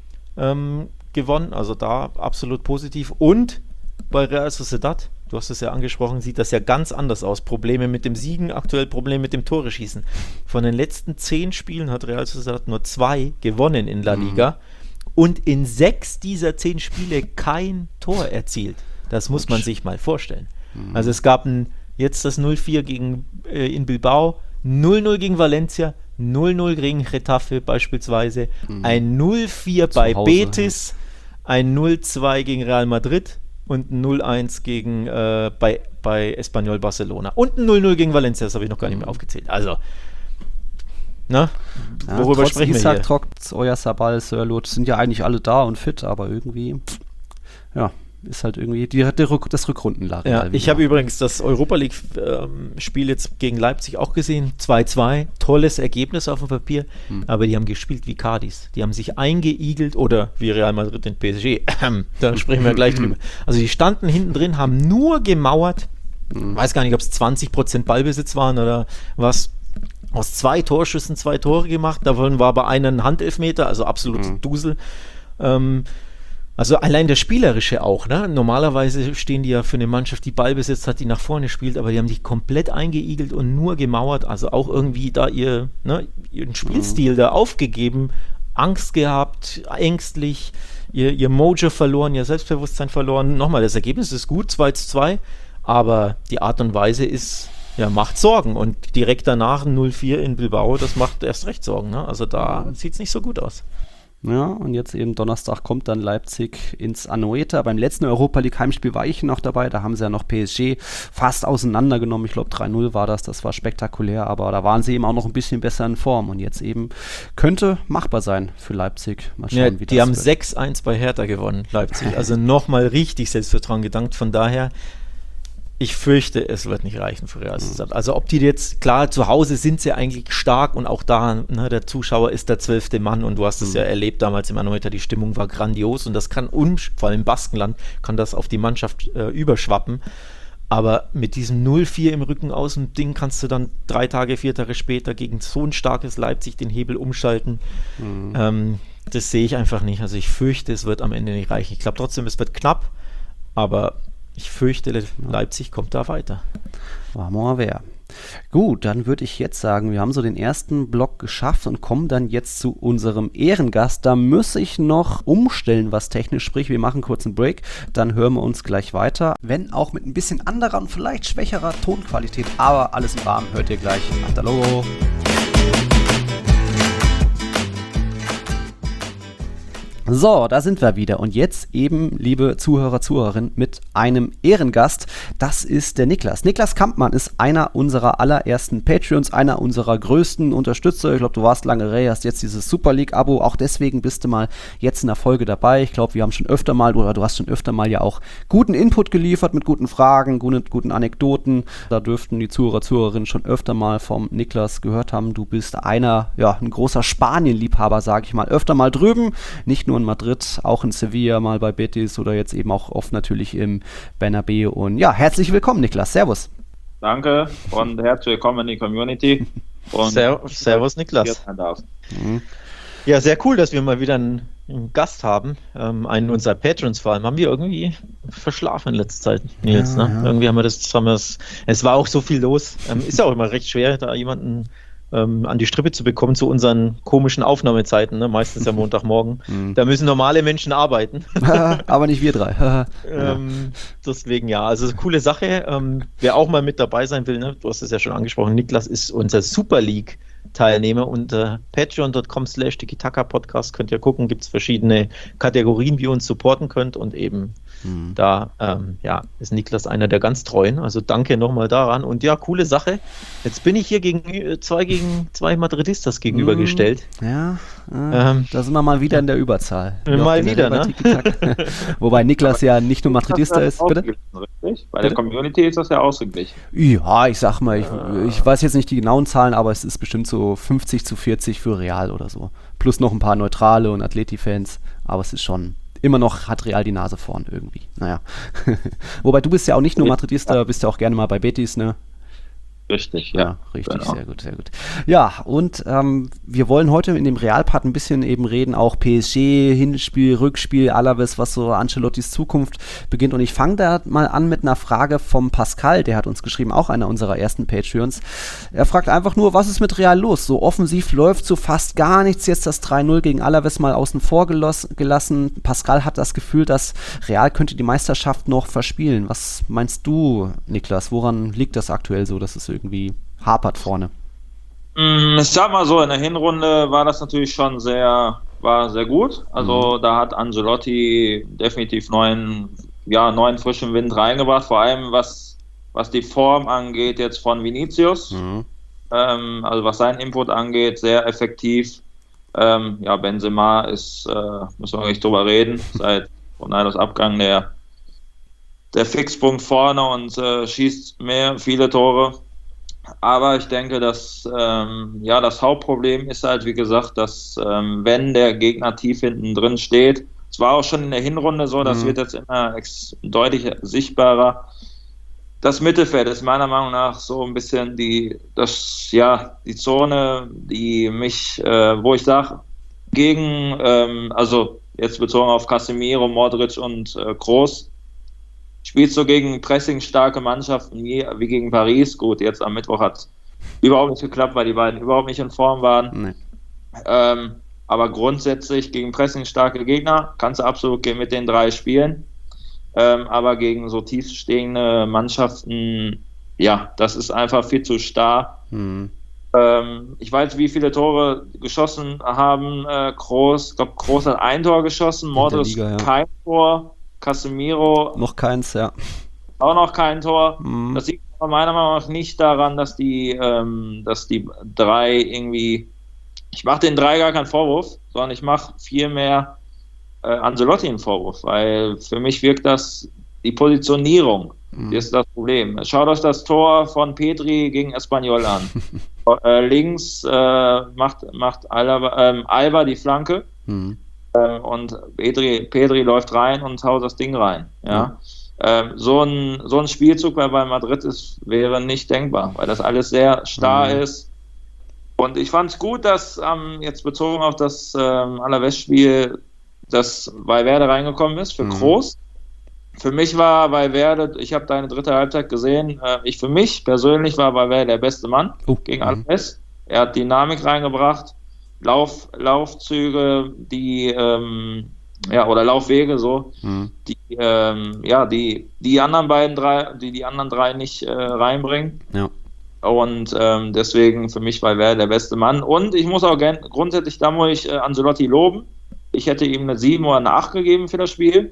ähm, gewonnen. Also da absolut positiv. Und bei Real Sociedad, du hast es ja angesprochen, sieht das ja ganz anders aus. Probleme mit dem Siegen, aktuell Probleme mit dem Tore schießen. Von den letzten zehn Spielen hat Real Sociedad nur zwei gewonnen in La Liga. Mhm. und in sechs dieser zehn Spiele kein Tor erzielt. Das muss man sich mal vorstellen. Mhm. Also es gab ein, jetzt das null vier gegen, äh, in Bilbao, null null gegen Valencia, null null gegen Getafe beispielsweise, mhm. ein null vier Zu bei Hause, Betis, ja. ein null zwei gegen Real Madrid und ein null eins gegen, äh, bei, bei Espanyol Barcelona und ein null null gegen Valencia, das habe ich noch gar nicht mehr aufgezählt. Also, na, ja, worüber trotz sprechen Isak, wir hier? trotz Oyarzabal, Sörloth sind ja eigentlich alle da und fit, aber irgendwie, ja, ist halt irgendwie die, die Rück, das Rückrundenlager. Ja, ich habe übrigens das Europa League-Spiel ähm, jetzt gegen Leipzig auch gesehen, zwei zwei, tolles Ergebnis auf dem Papier, hm. aber die haben gespielt wie Cadiz. Die haben sich eingeigelt oder wie Real Madrid in P S G, da sprechen wir gleich drüber. Also die standen hinten drin, haben nur gemauert, hm. weiß gar nicht, ob es zwanzig Prozent Ballbesitz waren oder was. Aus zwei Torschüssen zwei Tore gemacht, davon war aber einer ein Handelfmeter, also absolut hm. Dusel. Ähm, Also allein das Spielerische auch, ne? Normalerweise stehen die ja für eine Mannschaft, die Ballbesitz hat, die nach vorne spielt, aber die haben sich komplett eingeigelt und nur gemauert, also auch irgendwie da ihr, ne, ihren Spielstil mhm. da aufgegeben, Angst gehabt, ängstlich, ihr, ihr Mojo verloren, ihr Selbstbewusstsein verloren. Nochmal, das Ergebnis ist gut, zwei zu zwei, aber die Art und Weise ist, ja, macht Sorgen und direkt danach null vier in Bilbao, das macht erst recht Sorgen, ne? Also da sieht es nicht so gut aus. Ja, und jetzt eben Donnerstag kommt dann Leipzig ins Anoeta. Beim letzten Europa League Heimspiel war ich noch dabei, da haben sie ja noch P S G fast auseinandergenommen. Ich glaube drei null war das, das war spektakulär, aber da waren sie eben auch noch ein bisschen besser in Form und jetzt eben könnte machbar sein für Leipzig. Mal schauen, ja, wie das die haben wird. sechs eins bei Hertha gewonnen, Leipzig. Also nochmal richtig Selbstvertrauen gedankt, von daher ich fürchte, es wird nicht reichen für Real Sociedad. Also ob die jetzt, klar, zu Hause sind sie eigentlich stark und auch da, ne, der Zuschauer ist der zwölfte Mann und du hast es mhm. ja erlebt damals im Anoeta, die Stimmung war grandios und das kann, vor allem im Baskenland, kann das auf die Mannschaft äh, überschwappen. Aber mit diesem null vier im Rücken aus dem Ding kannst du dann drei Tage, vier Tage später gegen so ein starkes Leipzig den Hebel umschalten. Mhm. Ähm, das sehe ich einfach nicht. Also ich fürchte, es wird am Ende nicht reichen. Ich glaube trotzdem, es wird knapp, aber ich fürchte, Leipzig kommt da weiter. War mal wer. Gut, dann würde ich jetzt sagen, wir haben so den ersten Block geschafft und kommen dann jetzt zu unserem Ehrengast. Da muss ich noch umstellen, was technisch spricht. Wir machen kurz einen Break, dann hören wir uns gleich weiter. Wenn auch mit ein bisschen anderer und vielleicht schwächerer Tonqualität, aber alles im Rahmen, hört ihr gleich nach der Logo. So, da sind wir wieder und jetzt eben, liebe Zuhörer, Zuhörerinnen, mit einem Ehrengast. Das ist der Niklas. Niklas Kampmann ist einer unserer allerersten Patreons, einer unserer größten Unterstützer. Ich glaube, du warst lange Ray, hast jetzt dieses Super League-Abo. Auch deswegen bist du mal jetzt in der Folge dabei. Ich glaube, wir haben schon öfter mal, oder du hast schon öfter mal ja auch guten Input geliefert mit guten Fragen, guten, guten Anekdoten. Da dürften die Zuhörer, Zuhörerinnen schon öfter mal vom Niklas gehört haben. Du bist einer, ja, ein großer Spanien-Liebhaber, sage ich mal. Öfter mal drüben, nicht nur in Madrid, auch in Sevilla, mal bei Betis oder jetzt eben auch oft natürlich im Bernabeu. Und ja, herzlich willkommen, Niklas. Servus. Danke und herzlich willkommen in die Community. Und Servus, Servus Niklas. Mhm. Ja, sehr cool, dass wir mal wieder einen, einen Gast haben. Ähm, einen unserer Patrons vor allem. Haben wir irgendwie verschlafen in letzter Zeit, Nils. Ja, ne? Ja. Irgendwie haben wir das, haben wir das, es war auch so viel los. Ähm, ist ja auch immer recht schwer, da jemanden Ähm, an die Strippe zu bekommen zu unseren komischen Aufnahmezeiten, ne? Meistens ja Montagmorgen. Da müssen normale Menschen arbeiten. Aber nicht wir drei. ähm, deswegen ja, also coole Sache. Ähm, wer auch mal mit dabei sein will, ne? Du hast es ja schon angesprochen, Niklas ist unser Super League Teilnehmer unter patreon dot com slash tiki-taka podcast könnt ihr gucken, gibt es verschiedene Kategorien, wie ihr uns supporten könnt und eben hm. da ähm, ja, ist Niklas einer der ganz Treuen, also danke nochmal daran und ja, coole Sache. Jetzt bin ich hier gegen zwei gegen zwei Madridistas gegenübergestellt. Ja, äh, ähm, da sind wir mal wieder in der Überzahl. Mal wieder, ne? Wobei Niklas ja nicht nur Madridista ist, bitte? Richtig? Bei der Community ist das ja ausgeglichen. Ja, ich sag mal, ich, ich weiß jetzt nicht die genauen Zahlen, aber es ist bestimmt so fünfzig zu vierzig für Real oder so. Plus noch ein paar Neutrale und Atleti-Fans, aber es ist schon, immer noch hat Real die Nase vorn irgendwie. Naja. Wobei du bist ja auch nicht nur Madridista, bist ja auch gerne mal bei Betis, ne? Richtig, ja. Ja, richtig, genau. sehr gut, sehr gut. Ja, und ähm, wir wollen heute in dem Realpart ein bisschen eben reden, auch P S G, Hinspiel, Rückspiel, Alaves, was so Ancelottis Zukunft beginnt. Und ich fange da mal an mit einer Frage vom Pascal, der hat uns geschrieben, auch einer unserer ersten Patreons. Er fragt einfach nur, was ist mit Real los? So offensiv läuft so fast gar nichts, jetzt das drei null gegen Alaves mal außen vor gelos- gelassen. Pascal hat das Gefühl, dass Real könnte die Meisterschaft noch verspielen. Was meinst du, Niklas? Woran liegt das aktuell so, dass es irgendwie hapert vorne? Ich sag mal so, in der Hinrunde war das natürlich schon sehr, war sehr gut. Also mhm. da hat Ancelotti definitiv neuen, ja, neuen frischen Wind reingebracht, vor allem was, was die Form angeht jetzt von Vinicius. Mhm. Ähm, also was seinen Input angeht, sehr effektiv. Ähm, ja, Benzema ist, äh, müssen wir nicht drüber reden, seit Ronaldos Abgang der, der Fixpunkt vorne und äh, schießt mehr, viele Tore. Aber ich denke, dass ähm, ja, das Hauptproblem ist halt, wie gesagt, dass ähm, wenn der Gegner tief hinten drin steht, es war auch schon in der Hinrunde so, das mhm. wird jetzt immer ex- deutlich sichtbarer. Das Mittelfeld ist meiner Meinung nach so ein bisschen die, das, ja, die Zone, die mich, äh, wo ich sage, gegen, ähm, also jetzt bezogen auf Casemiro, Modric und äh, Kroos, spielst du gegen pressingstarke Mannschaften wie, wie gegen Paris. Gut, jetzt am Mittwoch hat es überhaupt nicht geklappt, weil die beiden überhaupt nicht in Form waren. Nee. Ähm, aber grundsätzlich gegen pressingstarke Gegner kannst du absolut mit den drei spielen. Ähm, aber gegen so tiefstehende Mannschaften, ja, das ist einfach viel zu starr. Mhm. Ähm, ich weiß, wie viele Tore geschossen haben äh, Kroos. Ich glaube, Kroos hat ein Tor geschossen, Modric ja. kein Tor. Casemiro noch keins, ja. Auch noch kein Tor. Mhm. Das liegt aber meiner Meinung nach nicht daran, dass die, ähm, dass die drei irgendwie. Ich mache den drei gar keinen Vorwurf, sondern ich mache vielmehr äh, Ancelotti einen Vorwurf, weil für mich wirkt das die Positionierung. Mhm. Das ist das Problem. Schaut euch das Tor von Pedri gegen Espanyol an. äh, links äh, macht, macht Alba, ähm, Alba die Flanke. Mhm. Und Pedri, Pedri läuft rein und haut das Ding rein. Ja? Ja. Ähm, so, ein, so ein Spielzug bei, bei Madrid ist, wäre nicht denkbar, weil das alles sehr starr mhm. ist. Und ich fand es gut, dass ähm, jetzt bezogen auf das ähm, Alaves-Spiel, dass Valverde reingekommen ist für mhm. Kroos. Für mich war Valverde, ich habe deine dritte Halbzeit gesehen, äh, ich für mich persönlich war Valverde der beste Mann oh. gegen Alaves. Er hat Dynamik reingebracht. Lauf, Laufzüge, die ähm, ja oder Laufwege so, mhm. die ähm, ja die die anderen beiden drei, die die anderen drei nicht äh, reinbringen. Ja. Und ähm, deswegen für mich war er der beste Mann. Und ich muss auch gern, grundsätzlich da muss ich äh, Ancelotti loben. Ich hätte ihm eine sieben oder eine acht gegeben für das Spiel,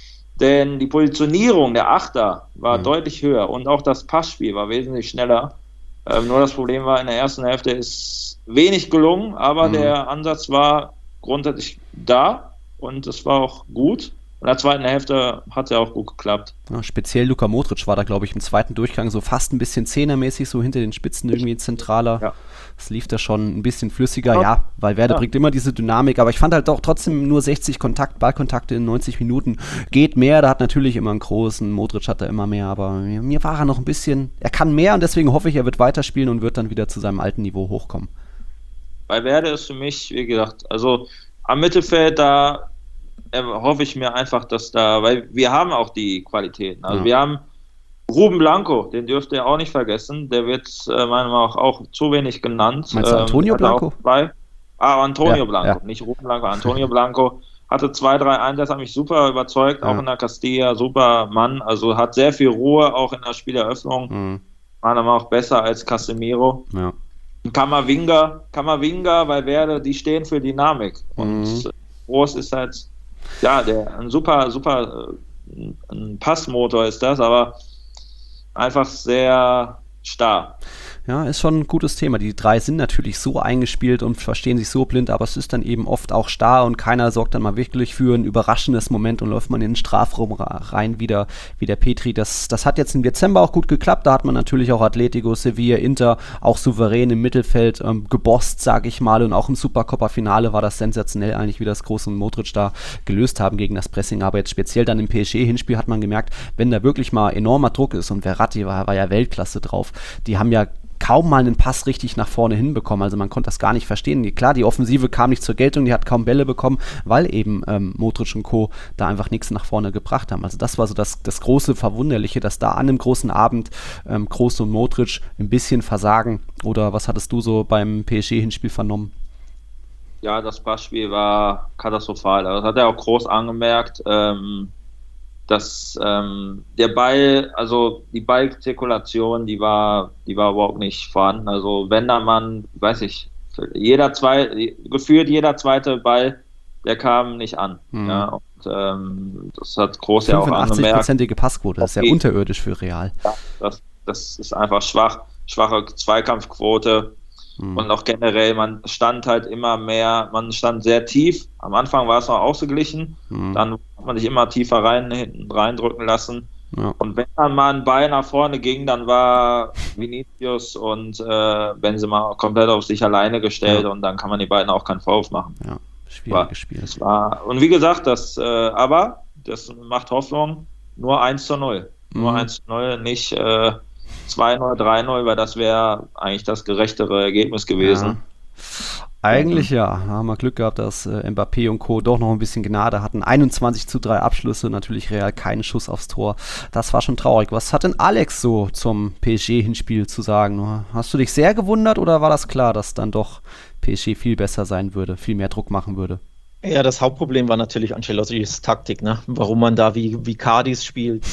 denn die Positionierung der Achter war mhm. deutlich höher und auch das Passspiel war wesentlich schneller. Ähm, nur das Problem war, in der ersten Hälfte ist wenig gelungen, aber mhm. der Ansatz war grundsätzlich da und es war auch gut. In der zweiten Hälfte hat es ja auch gut geklappt. Ja, speziell Luka Modric war da, glaube ich, im zweiten Durchgang so fast ein bisschen zehnermäßig, so hinter den Spitzen irgendwie zentraler. Ja. Es lief da schon ein bisschen flüssiger, ja, ja weil Werder ja. bringt immer diese Dynamik, aber ich fand halt auch trotzdem nur sechzig Kontakt, Ballkontakte in neunzig Minuten. Geht mehr, da hat natürlich immer einen großen, Modric hat da immer mehr, aber mir, mir war er noch ein bisschen, er kann mehr und deswegen hoffe ich, er wird weiterspielen und wird dann wieder zu seinem alten Niveau hochkommen. Bei Werder ist für mich, wie gesagt, also am Mittelfeld, da äh, hoffe ich mir einfach, dass da, weil wir haben auch die Qualitäten. Also ja. wir haben Ruben Blanco, den dürft ihr auch nicht vergessen, der wird äh, meiner Meinung nach auch zu wenig genannt. Meinst du Antonio ähm, Blanco? Bei, ah, Antonio ja, Blanco, ja. nicht Ruben Blanco, Antonio Blanco hatte zwei, drei Einsätze, hat mich super überzeugt, ja. auch in der Castilla, super Mann, also hat sehr viel Ruhe, auch in der Spieleröffnung, mhm. meiner Meinung nach besser als Casemiro. Ja. Kamavinga, Kamavinga, weil Werder, die stehen für Dynamik. Und mhm. Groß ist halt, ja, der ein super, super ein Passmotor ist das, aber einfach sehr starr. Ja, ist schon ein gutes Thema. Die drei sind natürlich so eingespielt und verstehen sich so blind, aber es ist dann eben oft auch starr und keiner sorgt dann mal wirklich für ein überraschendes Moment und läuft man in den Strafraum rein, wieder wie der Petri. Das, das hat jetzt im Dezember auch gut geklappt. Da hat man natürlich auch Atletico, Sevilla, Inter auch souverän im Mittelfeld ähm, gebosst, sage ich mal. Und auch im Supercopa-Finale war das sensationell eigentlich, wie das Groß und Modric da gelöst haben gegen das Pressing. Aber jetzt speziell dann im P S G-Hinspiel hat man gemerkt, wenn da wirklich mal enormer Druck ist, und Verratti war, war ja Weltklasse drauf, die haben ja kaum mal einen Pass richtig nach vorne hinbekommen, also man konnte das gar nicht verstehen. Die, klar, die Offensive kam nicht zur Geltung, die hat kaum Bälle bekommen, weil eben ähm, Modric und Co. da einfach nichts nach vorne gebracht haben. Also das war so das, das große Verwunderliche, dass da an einem großen Abend ähm, Kroos und Modric ein bisschen versagen. Oder was hattest du so beim P S G-Hinspiel vernommen? Ja, das Passspiel war katastrophal. Das hat er auch groß angemerkt, ähm, dass ähm, der Ball, also die Ballzirkulation, die war, die war überhaupt nicht vorhanden. Also wenn da man, weiß ich, jeder zwei, gefühlt jeder zweite Ball, der kam nicht an. Mhm. Ja, und ähm, das hat Groß ja auch angemerkt. fünfundachtzig-prozentige Passquote, das ist ja unterirdisch für Real. Ja, das, das ist einfach schwach, schwache Zweikampfquote. Mhm. Und auch generell, man stand halt immer mehr, man stand sehr tief. Am Anfang war es noch ausgeglichen, mhm. dann hat man sich immer tiefer rein, hinten reindrücken lassen. Ja. Und wenn dann mal ein Ball nach vorne ging, dann war Vinicius und äh, Benzema komplett auf sich alleine gestellt, ja. Und dann kann man die beiden auch keinen Vorwurf machen. Ja, schwieriges Spiel. Das war, und wie gesagt, das, äh, aber das macht Hoffnung, nur eins zu null. Mhm. Nur eins zu null, nicht äh, zwei null, drei null, weil das wäre eigentlich das gerechtere Ergebnis gewesen. Ja. Eigentlich ja, da haben wir Glück gehabt, dass äh, Mbappé und Co. doch noch ein bisschen Gnade hatten. einundzwanzig zu drei Abschlüsse, natürlich Real keinen Schuss aufs Tor. Das war schon traurig. Was hat denn Alex so zum P S G-Hinspiel zu sagen? Hast du dich sehr gewundert oder war das klar, dass dann doch P S G viel besser sein würde, viel mehr Druck machen würde? Ja, das Hauptproblem war natürlich Ancelottis Taktik, ne? Warum man da wie, wie Cadiz spielt,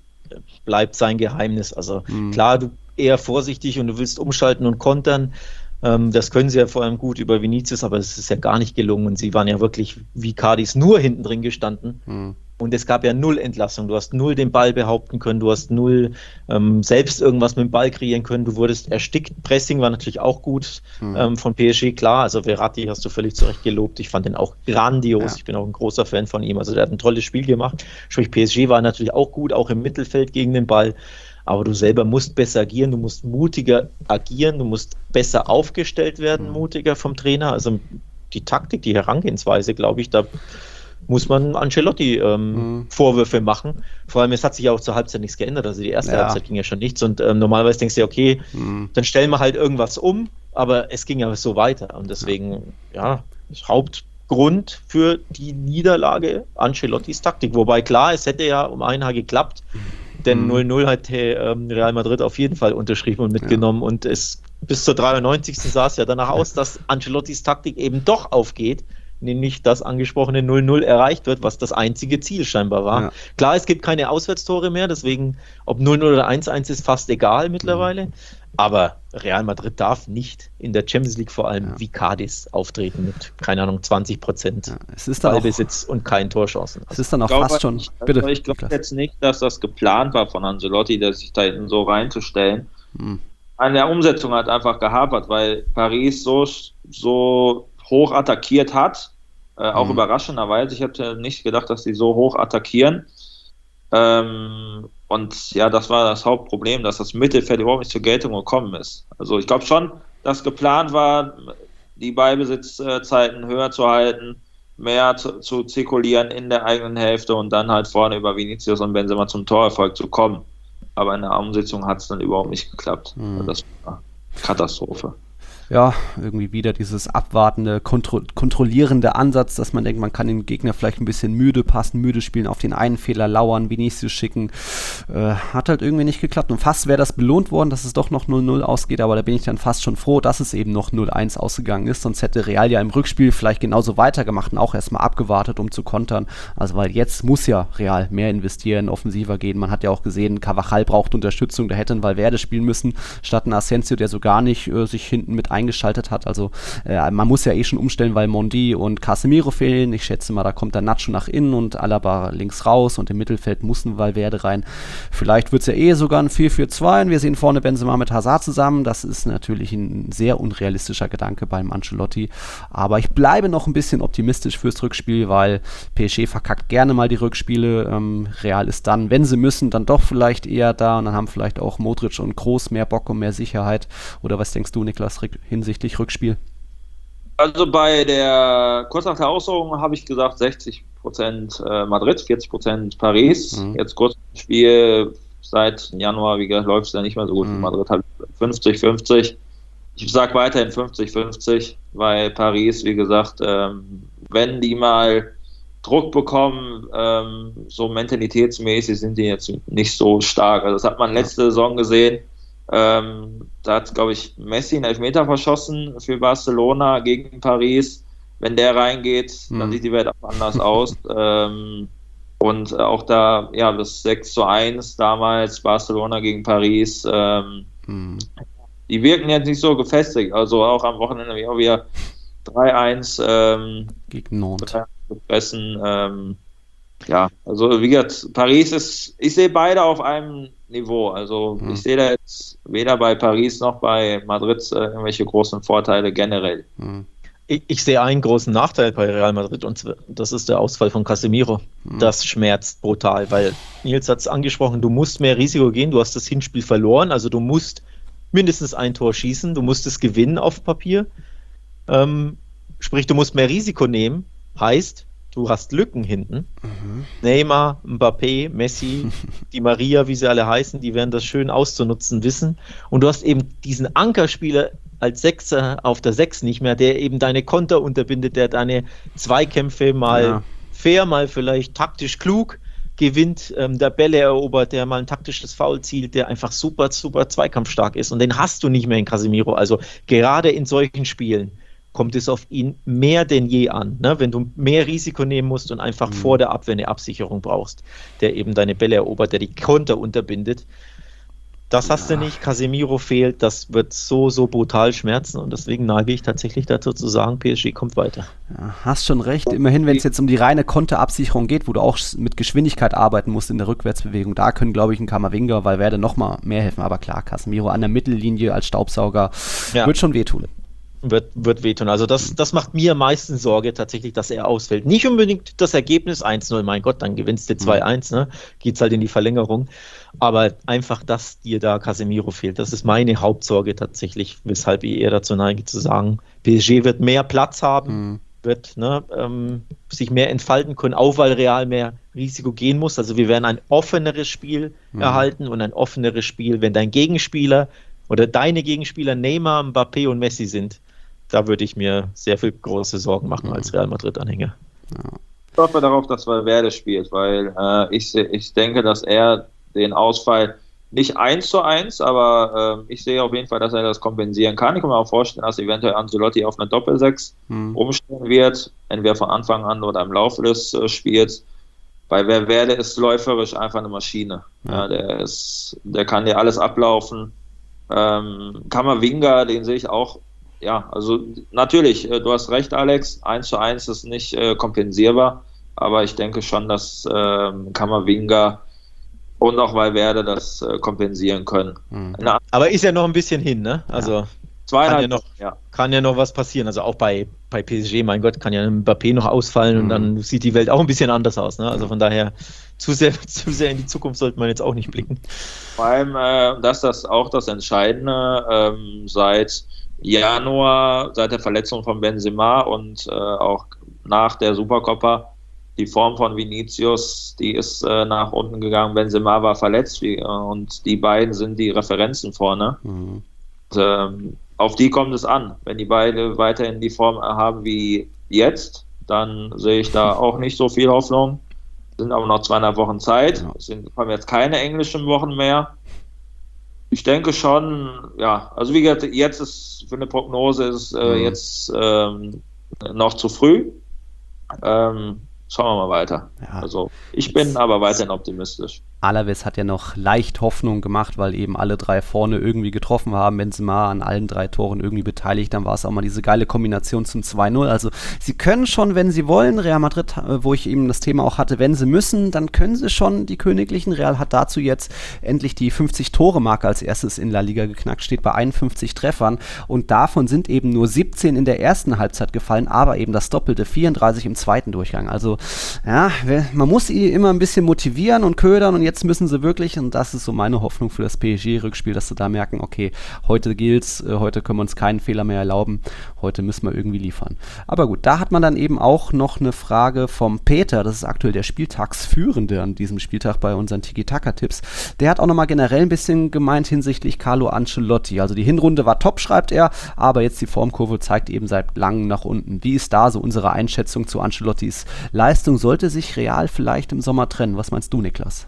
bleibt sein Geheimnis. Also mhm. klar, du eher vorsichtig und du willst umschalten und kontern. Ähm, das können sie ja vor allem gut über Vinicius, aber es ist ja gar nicht gelungen. Und sie waren ja wirklich wie Cadiz nur hinten drin gestanden. Mhm. Und es gab ja null Entlassung. Du hast null den Ball behaupten können, du hast null ähm, selbst irgendwas mit dem Ball kreieren können. Du wurdest erstickt. Pressing war natürlich auch gut mhm. ähm, von P S G, klar. Also Verratti hast du völlig zu Recht gelobt. Ich fand den auch grandios. Ja. Ich bin auch ein großer Fan von ihm. Also der hat ein tolles Spiel gemacht. Sprich, P S G war natürlich auch gut, auch im Mittelfeld gegen den Ball. Aber du selber musst besser agieren, du musst mutiger agieren, du musst besser aufgestellt werden, mhm. mutiger vom Trainer. Also die Taktik, die Herangehensweise, glaube ich, da muss man Ancelotti ähm, mhm. Vorwürfe machen. Vor allem, es hat sich ja auch zur Halbzeit nichts geändert. Also die erste ja. Halbzeit ging ja schon nichts. Und ähm, normalerweise denkst du ja, okay, mhm. dann stellen wir halt irgendwas um. Aber es ging ja so weiter. Und deswegen, ja, das Hauptgrund für die Niederlage Ancelottis Taktik. Wobei klar, es hätte ja um ein Haar geklappt. Denn null null hat ähm, Real Madrid auf jeden Fall unterschrieben und mitgenommen. Ja. Und es bis zur dreiundneunzigsten sah es ja danach aus, dass Ancelottis Taktik eben doch aufgeht, nämlich das angesprochene null null erreicht wird, was das einzige Ziel scheinbar war. Ja. Klar, es gibt keine Auswärtstore mehr, deswegen ob null null oder eins eins ist fast egal mittlerweile. Mhm. Aber Real Madrid darf nicht in der Champions League vor allem ja. wie Cadiz auftreten mit, keine Ahnung, zwanzig Prozent ja, es ist Ballbesitz und keinen Torchancen. Es ist dann auch fast schon... Nicht, Bitte. Also ich glaube jetzt nicht, dass das geplant war von Ancelotti, dass sich da hinten so reinzustellen. Hm. An der Umsetzung hat einfach gehapert, weil Paris so, so hoch attackiert hat, äh, auch hm. überraschenderweise. Ich hätte nicht gedacht, dass sie so hoch attackieren. Ähm, und ja, das war das Hauptproblem, dass das Mittelfeld überhaupt nicht zur Geltung gekommen ist. Also ich glaube schon, dass geplant war, die Ballbesitzzeiten höher zu halten, mehr zu, zu zirkulieren in der eigenen Hälfte und dann halt vorne über Vinicius und Benzema zum Torerfolg zu kommen. Aber in der Umsetzung hat es dann überhaupt nicht geklappt. Mhm. Das war eine Katastrophe. Ja, irgendwie wieder dieses abwartende, kontro- kontrollierende Ansatz, dass man denkt, man kann den Gegner vielleicht ein bisschen müde passen, müde spielen, auf den einen Fehler lauern, Vinicius schicken. Äh, hat halt irgendwie nicht geklappt. Und fast wäre das belohnt worden, dass es doch noch null null ausgeht, aber da bin ich dann fast schon froh, dass es eben noch null eins ausgegangen ist. Sonst hätte Real ja im Rückspiel vielleicht genauso weitergemacht und auch erstmal abgewartet, um zu kontern. Also weil jetzt muss ja Real mehr investieren, offensiver gehen. Man hat ja auch gesehen, Carvajal braucht Unterstützung, da hätte ein Valverde spielen müssen, statt ein Asensio, der so gar nicht äh, sich hinten mit eingebracht eingeschaltet hat. Also äh, man muss ja eh schon umstellen, weil Mondi und Casemiro fehlen. Ich schätze mal, da kommt der Nacho nach innen und Alaba links raus und im Mittelfeld muss ein Valverde rein. Vielleicht wird es ja eh sogar ein vier vier zwei und wir sehen vorne Benzema mit Hazard zusammen. Das ist natürlich ein sehr unrealistischer Gedanke beim Ancelotti. Aber ich bleibe noch ein bisschen optimistisch fürs Rückspiel, weil P S G verkackt gerne mal die Rückspiele. Ähm, Real ist dann, wenn sie müssen, dann doch vielleicht eher da und dann haben vielleicht auch Modric und Kroos mehr Bock und mehr Sicherheit. Oder was denkst du, Niklas, hinsichtlich Rückspiel? Also bei der, kurz nach der Aussorgung habe ich gesagt sechzig Prozent Madrid, vierzig Prozent Paris. Mhm. Jetzt kurz im Spiel, seit Januar, wie gesagt, läuft es ja nicht mehr so gut. Mhm. Madrid hat fünfzig fünfzig. Ich sage weiterhin fünfzig fünfzig, weil Paris, wie gesagt, ähm, wenn die mal Druck bekommen, ähm, so mentalitätsmäßig sind die jetzt nicht so stark. Also das hat man letzte Saison gesehen. Ähm, da hat, glaube ich, Messi einen Elfmeter verschossen für Barcelona gegen Paris. Wenn der reingeht, mhm. dann sieht die Welt auch anders aus. Ähm, und auch da, ja, das sechs zu eins damals, Barcelona gegen Paris, ähm, mhm. die wirken jetzt nicht so gefestigt. Also auch am Wochenende auch wieder drei eins ähm, gegen Nantes. Gefressen. Ähm, ja, also wie gesagt, Paris ist, ich sehe beide auf einem Niveau. Also mhm. ich sehe da jetzt weder bei Paris noch bei Madrid äh, irgendwelche großen Vorteile generell. Mhm. Ich, ich sehe einen großen Nachteil bei Real Madrid und das ist der Ausfall von Casemiro. Mhm. Das schmerzt brutal, weil Nils hat es angesprochen, du musst mehr Risiko gehen, du hast das Hinspiel verloren, also du musst mindestens ein Tor schießen, du musst es gewinnen auf Papier. Ähm, sprich, du musst mehr Risiko nehmen, heißt, du hast Lücken hinten. Mhm. Neymar, Mbappé, Messi, die Maria, wie sie alle heißen, die werden das schön auszunutzen wissen. Und du hast eben diesen Ankerspieler als Sechser auf der Sechs nicht mehr, der eben deine Konter unterbindet, der deine Zweikämpfe mal ja. fair, mal vielleicht taktisch klug gewinnt, ähm, der Bälle erobert, der mal ein taktisches Foul zielt, der einfach super, super zweikampfstark ist. Und den hast du nicht mehr in Casemiro. Also gerade in solchen Spielen kommt es auf ihn mehr denn je an, ne? Wenn du mehr Risiko nehmen musst und einfach mhm. vor der Abwehr eine Absicherung brauchst, der eben deine Bälle erobert, der die Konter unterbindet. Das hast ja. du nicht, Casemiro fehlt, das wird so, so brutal schmerzen und deswegen neige ich tatsächlich dazu zu sagen, P S G kommt weiter. Ja, hast schon recht, immerhin, wenn es jetzt um die reine Konterabsicherung geht, wo du auch mit Geschwindigkeit arbeiten musst in der Rückwärtsbewegung, da können, glaube ich, ein Camavinga, Valverde noch mal mehr helfen, aber klar, Casemiro an der Mittellinie als Staubsauger ja. wird schon wehtun. Wird, wird wehtun. Also das, das macht mir am meisten Sorge tatsächlich, dass er ausfällt. Nicht unbedingt das Ergebnis eins null, mein Gott, dann gewinnst du zwei eins, ne? Geht's halt in die Verlängerung. Aber einfach, dass dir da Casemiro fehlt, das ist meine Hauptsorge tatsächlich, weshalb ich eher dazu neige zu sagen, P S G wird mehr Platz haben, mhm. wird ne, ähm, sich mehr entfalten können, auch weil Real mehr Risiko gehen muss. Also wir werden ein offeneres Spiel mhm. erhalten und ein offeneres Spiel, wenn dein Gegenspieler oder deine Gegenspieler Neymar, Mbappé und Messi sind. Da würde ich mir sehr viel große Sorgen machen mhm. als Real Madrid-Anhänger. Ja. Ich hoffe darauf, dass Valverde spielt, weil äh, ich, ich denke, dass er den Ausfall nicht eins zu eins, aber äh, ich sehe auf jeden Fall, dass er das kompensieren kann. Ich kann mir auch vorstellen, dass eventuell Ancelotti auf eine Doppelsechs mhm. umstellen wird, entweder von Anfang an oder im Laufe des äh, Spiels. Weil Valverde ist läuferisch einfach eine Maschine. Ja. Ja, der, ist, der kann dir alles ablaufen. Ähm, Camavinga, den sehe ich auch. Ja, also natürlich, äh, du hast recht, Alex, eins zu eins ist nicht äh, kompensierbar, aber ich denke schon, dass äh, Camavinga und auch Valverde das äh, kompensieren können. Mhm. Na, aber ist ja noch ein bisschen hin, ne? Also ja. Kann, ja noch, ja. kann ja noch was passieren. Also auch bei, bei P S G, mein Gott, kann ja ein Mbappé noch ausfallen mhm. und dann sieht die Welt auch ein bisschen anders aus, ne? Also von daher, zu sehr, zu sehr in die Zukunft sollte man jetzt auch nicht blicken. Vor allem, äh, dass das auch das Entscheidende ähm, seit Januar, seit der Verletzung von Benzema und äh, auch nach der Supercopa, die Form von Vinicius, die ist äh, nach unten gegangen. Benzema war verletzt wie, äh, und die beiden sind die Referenzen vorne. Mhm. Und, ähm, auf die kommt es an. Wenn die beide weiterhin die Form haben wie jetzt, dann sehe ich da auch nicht so viel Hoffnung. Es sind aber noch zweieinhalb Wochen Zeit. Es sind, kommen jetzt keine englischen Wochen mehr. Ich denke schon, ja, also wie gesagt, jetzt ist für eine Prognose ist äh, mhm. jetzt ähm, noch zu früh. Ähm, schauen wir mal weiter. Ja. Also ich bin aber weiterhin optimistisch. Alaves hat ja noch leicht Hoffnung gemacht, weil eben alle drei vorne irgendwie getroffen haben. Benzema an allen drei Toren irgendwie beteiligt. Dann war es auch mal diese geile Kombination zum zwei null. Also sie können schon, wenn sie wollen, Real Madrid, wo ich eben das Thema auch hatte, wenn sie müssen, dann können sie schon die Königlichen. Real hat dazu jetzt endlich die fünfzig-Tore-Marke als erstes in La Liga geknackt, steht bei einundfünfzig Treffern und davon sind eben nur siebzehn in der ersten Halbzeit gefallen, aber eben das doppelte, vierunddreißig im zweiten Durchgang. Also ja, man muss sie immer ein bisschen motivieren und ködern und jetzt müssen sie wirklich, und das ist so meine Hoffnung für das P S G-Rückspiel, dass sie da merken, okay, heute gilt's, heute können wir uns keinen Fehler mehr erlauben, heute müssen wir irgendwie liefern. Aber gut, da hat man dann eben auch noch eine Frage vom Peter, das ist aktuell der Spieltagsführende an diesem Spieltag bei unseren Tiki-Taka-Tipps. Der hat auch nochmal generell ein bisschen gemeint hinsichtlich Carlo Ancelotti. Also die Hinrunde war top, schreibt er, aber jetzt die Formkurve zeigt eben seit langem nach unten. Wie ist da so unsere Einschätzung zu Ancelottis Leistung? Sollte sich Real vielleicht im Sommer trennen? Was meinst du, Niklas?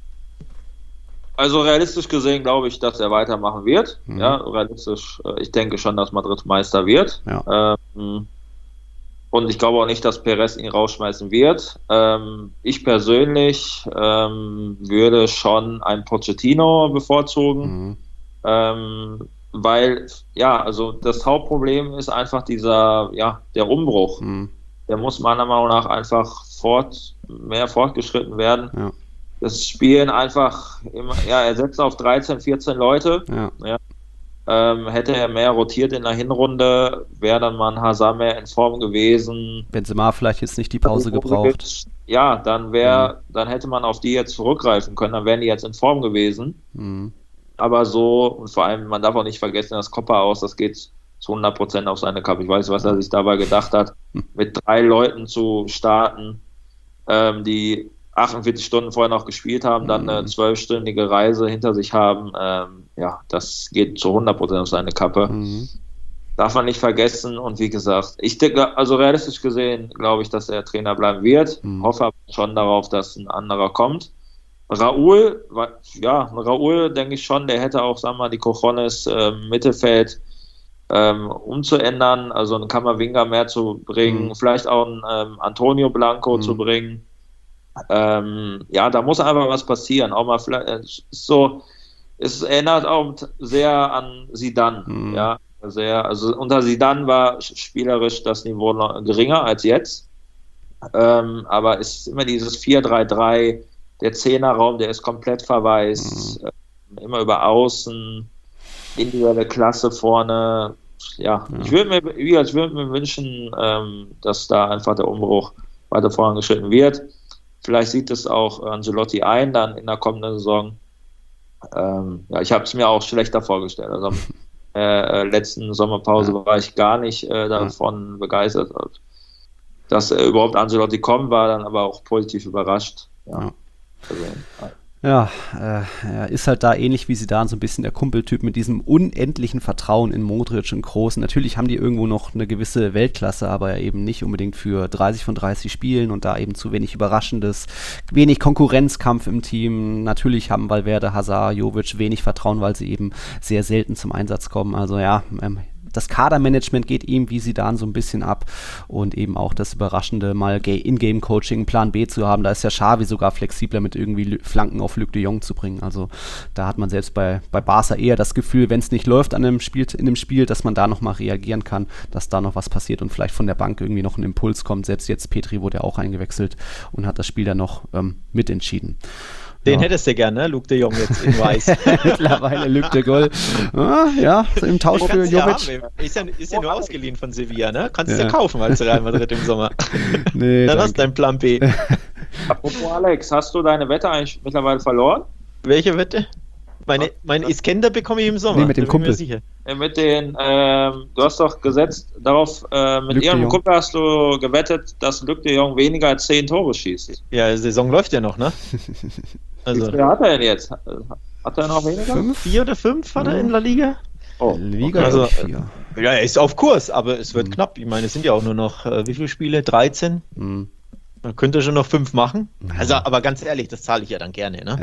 Also realistisch gesehen glaube ich, dass er weitermachen wird. Mhm. Ja, realistisch, ich denke schon, dass Madrid Meister wird. Ja. Ähm, und ich glaube auch nicht, dass Perez ihn rausschmeißen wird. Ähm, ich persönlich ähm, würde schon einen Pochettino bevorzugen. Mhm. Ähm, weil, ja, also das Hauptproblem ist einfach dieser, ja, der Umbruch. Mhm. Der muss meiner Meinung nach einfach fort, mehr fortgeschritten werden. Ja. Das Spielen einfach immer, ja, er setzt auf dreizehn, vierzehn Leute. Ja. Ja. Ähm, hätte er mehr rotiert in der Hinrunde, wäre dann mal ein Hazard mehr in Form gewesen. Benzema vielleicht jetzt nicht die Pause gebraucht. Ja, dann wäre, Mhm. dann hätte man auf die jetzt zurückgreifen können, dann wären die jetzt in Form gewesen. Mhm. Aber so, und vor allem, man darf auch nicht vergessen, das Kopper aus, das geht zu hundert Prozent auf seine Kappe. Ich weiß, was er sich dabei gedacht hat, mit drei Leuten zu starten, ähm, die achtundvierzig Stunden vorher noch gespielt haben, dann eine zwölfstündige Reise hinter sich haben. Ähm, ja, das geht zu hundert Prozent auf seine Kappe. Mhm. Darf man nicht vergessen. Und wie gesagt, ich denke, also realistisch gesehen, glaube ich, dass er Trainer bleiben wird. Mhm. Hoffe aber schon darauf, dass ein anderer kommt. Raúl, ja, Raúl denke ich schon, der hätte auch, sagen wir mal, die Cojones äh, Mittelfeld ähm, umzuändern, also einen Kamavinga mehr zu bringen, Mhm. vielleicht auch einen ähm, Antonio Blanco Mhm. zu bringen. Ähm, ja, da muss einfach was passieren. Auch mal vielleicht äh, so, es erinnert auch sehr an Zidane. Mhm. Ja, sehr, also unter Zidane war spielerisch das Niveau noch geringer als jetzt. Ähm, aber es ist immer dieses vier drei drei, der Zehnerraum, der ist komplett verwaist, Mhm. äh, immer über Außen, individuelle Klasse vorne. Ja, Ja. ich würde mir, wie gesagt, ich würde mir wünschen, ähm, dass da einfach der Umbruch weiter vorangeschritten wird. Vielleicht sieht es auch Ancelotti ein, dann in der kommenden Saison. Ähm, ja, ich habe es mir auch schlechter vorgestellt. Also am äh, letzten Sommerpause Ja. war ich gar nicht äh, davon ja. begeistert. Dass äh, überhaupt Ancelotti kommen, war dann aber auch positiv überrascht. Ja. Ja. Also, ja. Ja, äh, er ist halt da ähnlich wie Zidane so ein bisschen der Kumpeltyp mit diesem unendlichen Vertrauen in Modric und Kroos. Natürlich haben die irgendwo noch eine gewisse Weltklasse, aber eben nicht unbedingt für dreißig von dreißig Spielen und da eben zu wenig Überraschendes, wenig Konkurrenzkampf im Team. Natürlich haben Valverde, Hazard, Jovic wenig Vertrauen, weil sie eben sehr selten zum Einsatz kommen. Also ja, ähm, das Kadermanagement geht ihm wie Zidane so ein bisschen ab und eben auch das Überraschende, mal In-Game-Coaching, Plan B zu haben. Da ist ja Xavi sogar flexibler mit irgendwie Flanken auf Luc de Jong zu bringen. Also da hat man selbst bei, bei Barca eher das Gefühl, wenn es nicht läuft an einem Spiel, in einem Spiel, dass man da nochmal reagieren kann, dass da noch was passiert und vielleicht von der Bank irgendwie noch ein Impuls kommt. Selbst jetzt Petri wurde ja auch eingewechselt und hat das Spiel dann noch ähm, mitentschieden. Den Ja. hättest du gern, ne? Luc de Jong jetzt in Weiß. Mittlerweile Luc de Gaulle. Ah, ja, im Tausch Den für kannst du ja Jovic. haben. Ist ja, ist ja nur ausgeliehen von Sevilla, ne? Kannst du Ja. ja kaufen als Real Madrid im Sommer. Nee, Dann danke. hast du deinen Plan B. Apropos Alex, hast du deine Wette eigentlich mittlerweile verloren? Welche Wette? Meine, mein Iskender bekomme ich im Sommer. Nee, mit dem da bin ich mir Kumpel. sicher. Äh, Mit den, ähm, du hast doch gesetzt darauf, äh, mit Luc de ihrem Jong. Kumpel hast du gewettet, dass Luc de Jong weniger als zehn Tore schießt. Ja, die Saison läuft ja noch, ne? Wie Also viel hat er denn jetzt? Hat er noch weniger? Fünf? vier oder fünf hat er in La Liga? Oh, Liga Also, also, vier. Ja, er ist auf Kurs, aber es wird Mhm. knapp. Ich meine, es sind ja auch nur noch, äh, wie viele Spiele? dreizehn? Mhm. Man könnte schon noch fünf machen. Ja. Also, aber ganz ehrlich, das zahle ich ja dann gerne, ne? Ja.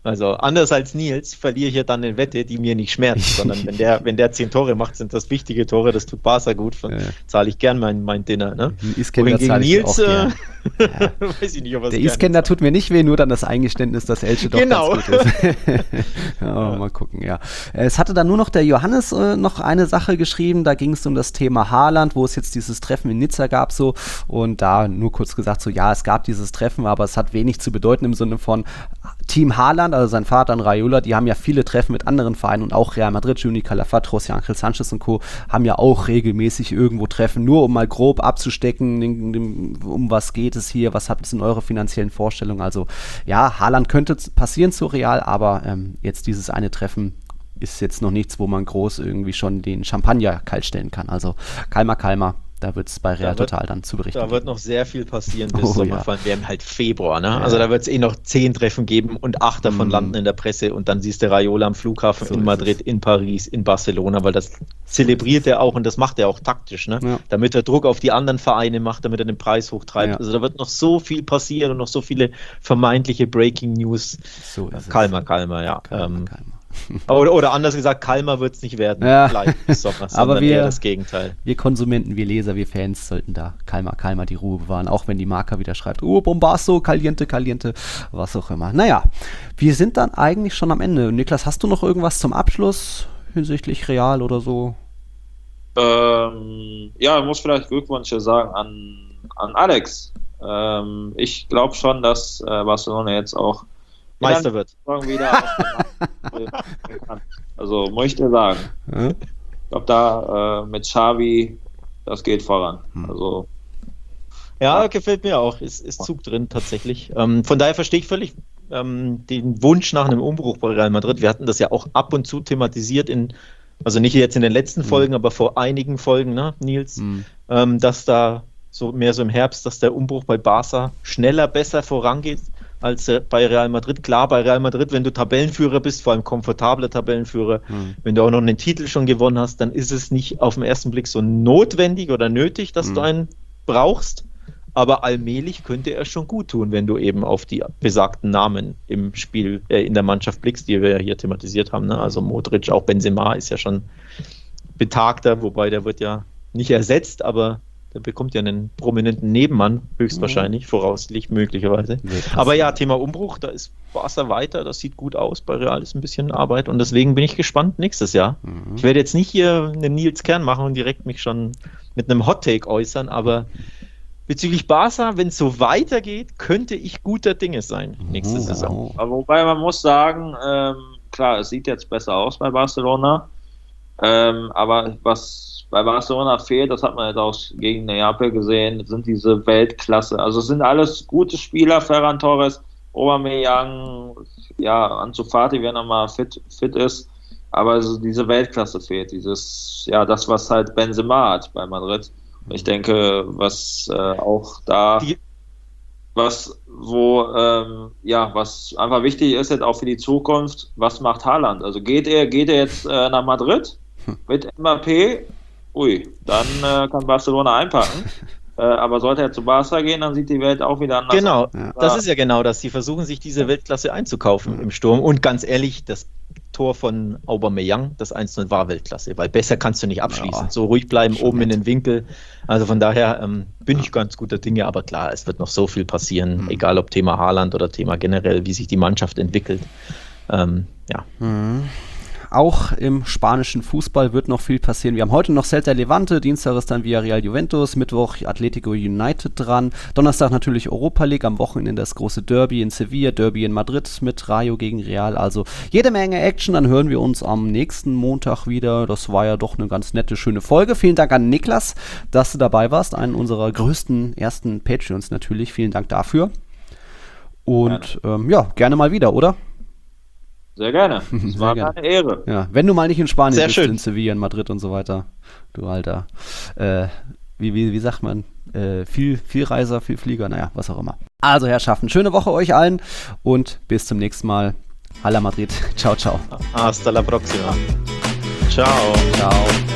Also anders als Nils verliere ich ja dann eine Wette, die mir nicht schmerzt, sondern wenn der, wenn der zehn Tore macht, sind das wichtige Tore, das tut Barca gut, ja. zahle ich gern mein, mein Dinner. Ne? Iskender gegen Nils, äh, ja. weiß ich nicht, ob der Iskender tut mir nicht weh, nur dann das Eingeständnis, dass Elche doch genau. ganz gut ist. ja, ja. Mal gucken, ja. Es hatte dann nur noch der Johannes äh, noch eine Sache geschrieben, da ging es um das Thema Haaland, wo es jetzt dieses Treffen in Nizza gab so und da nur kurz gesagt so, ja, es gab dieses Treffen, aber es hat wenig zu bedeuten im Sinne von Team Haaland, also sein Vater und Raiola, die haben ja viele Treffen mit anderen Vereinen und auch Real Madrid, Juni Calafatros, Ángel Sánchez und Co. haben ja auch regelmäßig irgendwo Treffen, nur um mal grob abzustecken, um was geht es hier, was habt ihr in eurer finanziellen Vorstellung, also ja, Haaland könnte passieren zu Real, aber ähm, jetzt dieses eine Treffen ist jetzt noch nichts, wo man groß irgendwie schon den Champagner kalt stellen kann, also kalmer, kalmer. Da wird es bei Real da wird, Total dann zu berichten. Da wird noch sehr viel passieren bis oh, Sommerfall. Ja. Wir haben halt Februar, ne? Ja. Also da wird es eh noch zehn Treffen geben und acht davon mm. landen in der Presse und dann siehst du Raiola am Flughafen so in Madrid, in Paris, in Barcelona, weil das zelebriert er auch und das macht er auch taktisch, ne? Ja. Damit er Druck auf die anderen Vereine macht, damit er den Preis hochtreibt. Ja. Also da wird noch so viel passieren und noch so viele vermeintliche Breaking News. So ist Kalmer, kalmer, ja. Kalmer, ähm, kalmer. Oder, oder anders gesagt, kalmer wird es nicht werden, ja. bis Sommer, aber wir, eher das Gegenteil. Wir Konsumenten, wir Leser, wir Fans sollten da kalmer, kalmer die Ruhe bewahren, auch wenn die Marca wieder schreibt, oh, Bombasso, caliente, caliente, was auch immer. Naja, wir sind dann eigentlich schon am Ende. Niklas, hast du noch irgendwas zum Abschluss hinsichtlich Real oder so? Ähm, ja, ich muss vielleicht Glückwünsche sagen an, an Alex. Ähm, ich glaube schon, dass äh, Barcelona jetzt auch Meister wird. Wieder also möchte sagen. Ja. Ich glaube, da äh, mit Xavi, das geht voran. Hm. Also, ja, ja, gefällt mir auch. Ist, ist Zug drin tatsächlich. Ähm, von daher verstehe ich völlig ähm, den Wunsch nach einem Umbruch bei Real Madrid. Wir hatten das ja auch ab und zu thematisiert, in, also nicht jetzt in den letzten hm. Folgen, aber vor einigen Folgen, ne, Nils, hm. ähm, dass da so mehr so im Herbst, dass der Umbruch bei Barca schneller, besser vorangeht als bei Real Madrid. Klar, bei Real Madrid, wenn du Tabellenführer bist, vor allem komfortabler Tabellenführer, hm. wenn du auch noch einen Titel schon gewonnen hast, dann ist es nicht auf den ersten Blick so notwendig oder nötig, dass hm. du einen brauchst. Aber allmählich könnte er schon gut tun, wenn du eben auf die besagten Namen im Spiel, äh, in der Mannschaft blickst, die wir ja hier thematisiert haben. Ne? Also Modric, auch Benzema ist ja schon betagter, wobei der wird ja nicht ersetzt, aber der bekommt ja einen prominenten Nebenmann, höchstwahrscheinlich, mhm. voraussichtlich, möglicherweise. Nee, aber ja, Thema Umbruch, da ist Barca weiter, das sieht gut aus, bei Real ist ein bisschen Arbeit und deswegen bin ich gespannt nächstes Jahr. Mhm. Ich werde jetzt nicht hier einen Nils Kern machen und direkt mich schon mit einem Hot-Take äußern, aber bezüglich Barca, wenn es so weitergeht, könnte ich guter Dinge sein nächste mhm. Saison. Aber wobei man muss sagen, ähm, klar, es sieht jetzt besser aus bei Barcelona, ähm, aber was bei Barcelona fehlt, das hat man jetzt auch gegen Neapel gesehen, sind diese Weltklasse. Also es sind alles gute Spieler, Ferran Torres, Aubameyang, ja, Ansu Fati, wenn er mal fit, fit ist. Aber also diese Weltklasse fehlt, dieses, ja, das, was halt Benzema hat bei Madrid. Ich denke, was äh, auch da, was, wo, ähm, ja, was einfach wichtig ist jetzt auch für die Zukunft, was macht Haaland? Also geht er, geht er jetzt äh, nach Madrid mit Mbappé? Ui, dann äh, kann Barcelona einpacken. äh, aber sollte er zu Barca gehen, dann sieht die Welt auch wieder anders genau, aus. Genau, das ist ja genau das. Sie versuchen sich diese Weltklasse einzukaufen im Sturm. Und ganz ehrlich, das Tor von Aubameyang, das eins null war Weltklasse, weil besser kannst du nicht abschließen. Ja, so ruhig bleiben, oben in den Winkel. Also von daher ähm, bin ich ganz guter Dinge, aber klar, es wird noch so viel passieren, mhm. egal ob Thema Haaland oder Thema generell, wie sich die Mannschaft entwickelt. Ähm, ja. Mhm. Auch im spanischen Fußball wird noch viel passieren. Wir haben heute noch Celta Levante, Dienstag ist dann Villarreal Juventus, Mittwoch Atletico United dran, Donnerstag natürlich Europa League, am Wochenende das große Derby in Sevilla, Derby in Madrid mit Rayo gegen Real, also jede Menge Action. Dann hören wir uns am nächsten Montag wieder. Das war ja doch eine ganz nette, schöne Folge. Vielen Dank an Niklas, dass du dabei warst, einen unserer größten ersten Patreons natürlich. Vielen Dank dafür. Und gerne. Ähm, ja, gerne mal wieder, oder? Sehr gerne. Es war gerne. eine Ehre. Ja, wenn du mal nicht in Spanien Sehr bist, schön. in Sevilla, in Madrid und so weiter. Du alter, äh, wie, wie, wie sagt man, äh, viel, viel Reiser, viel Flieger, naja, was auch immer. Also Herrschaften, schöne Woche euch allen und bis zum nächsten Mal. Hala Madrid. Ciao, ciao. Hasta la próxima. Ciao. Ciao.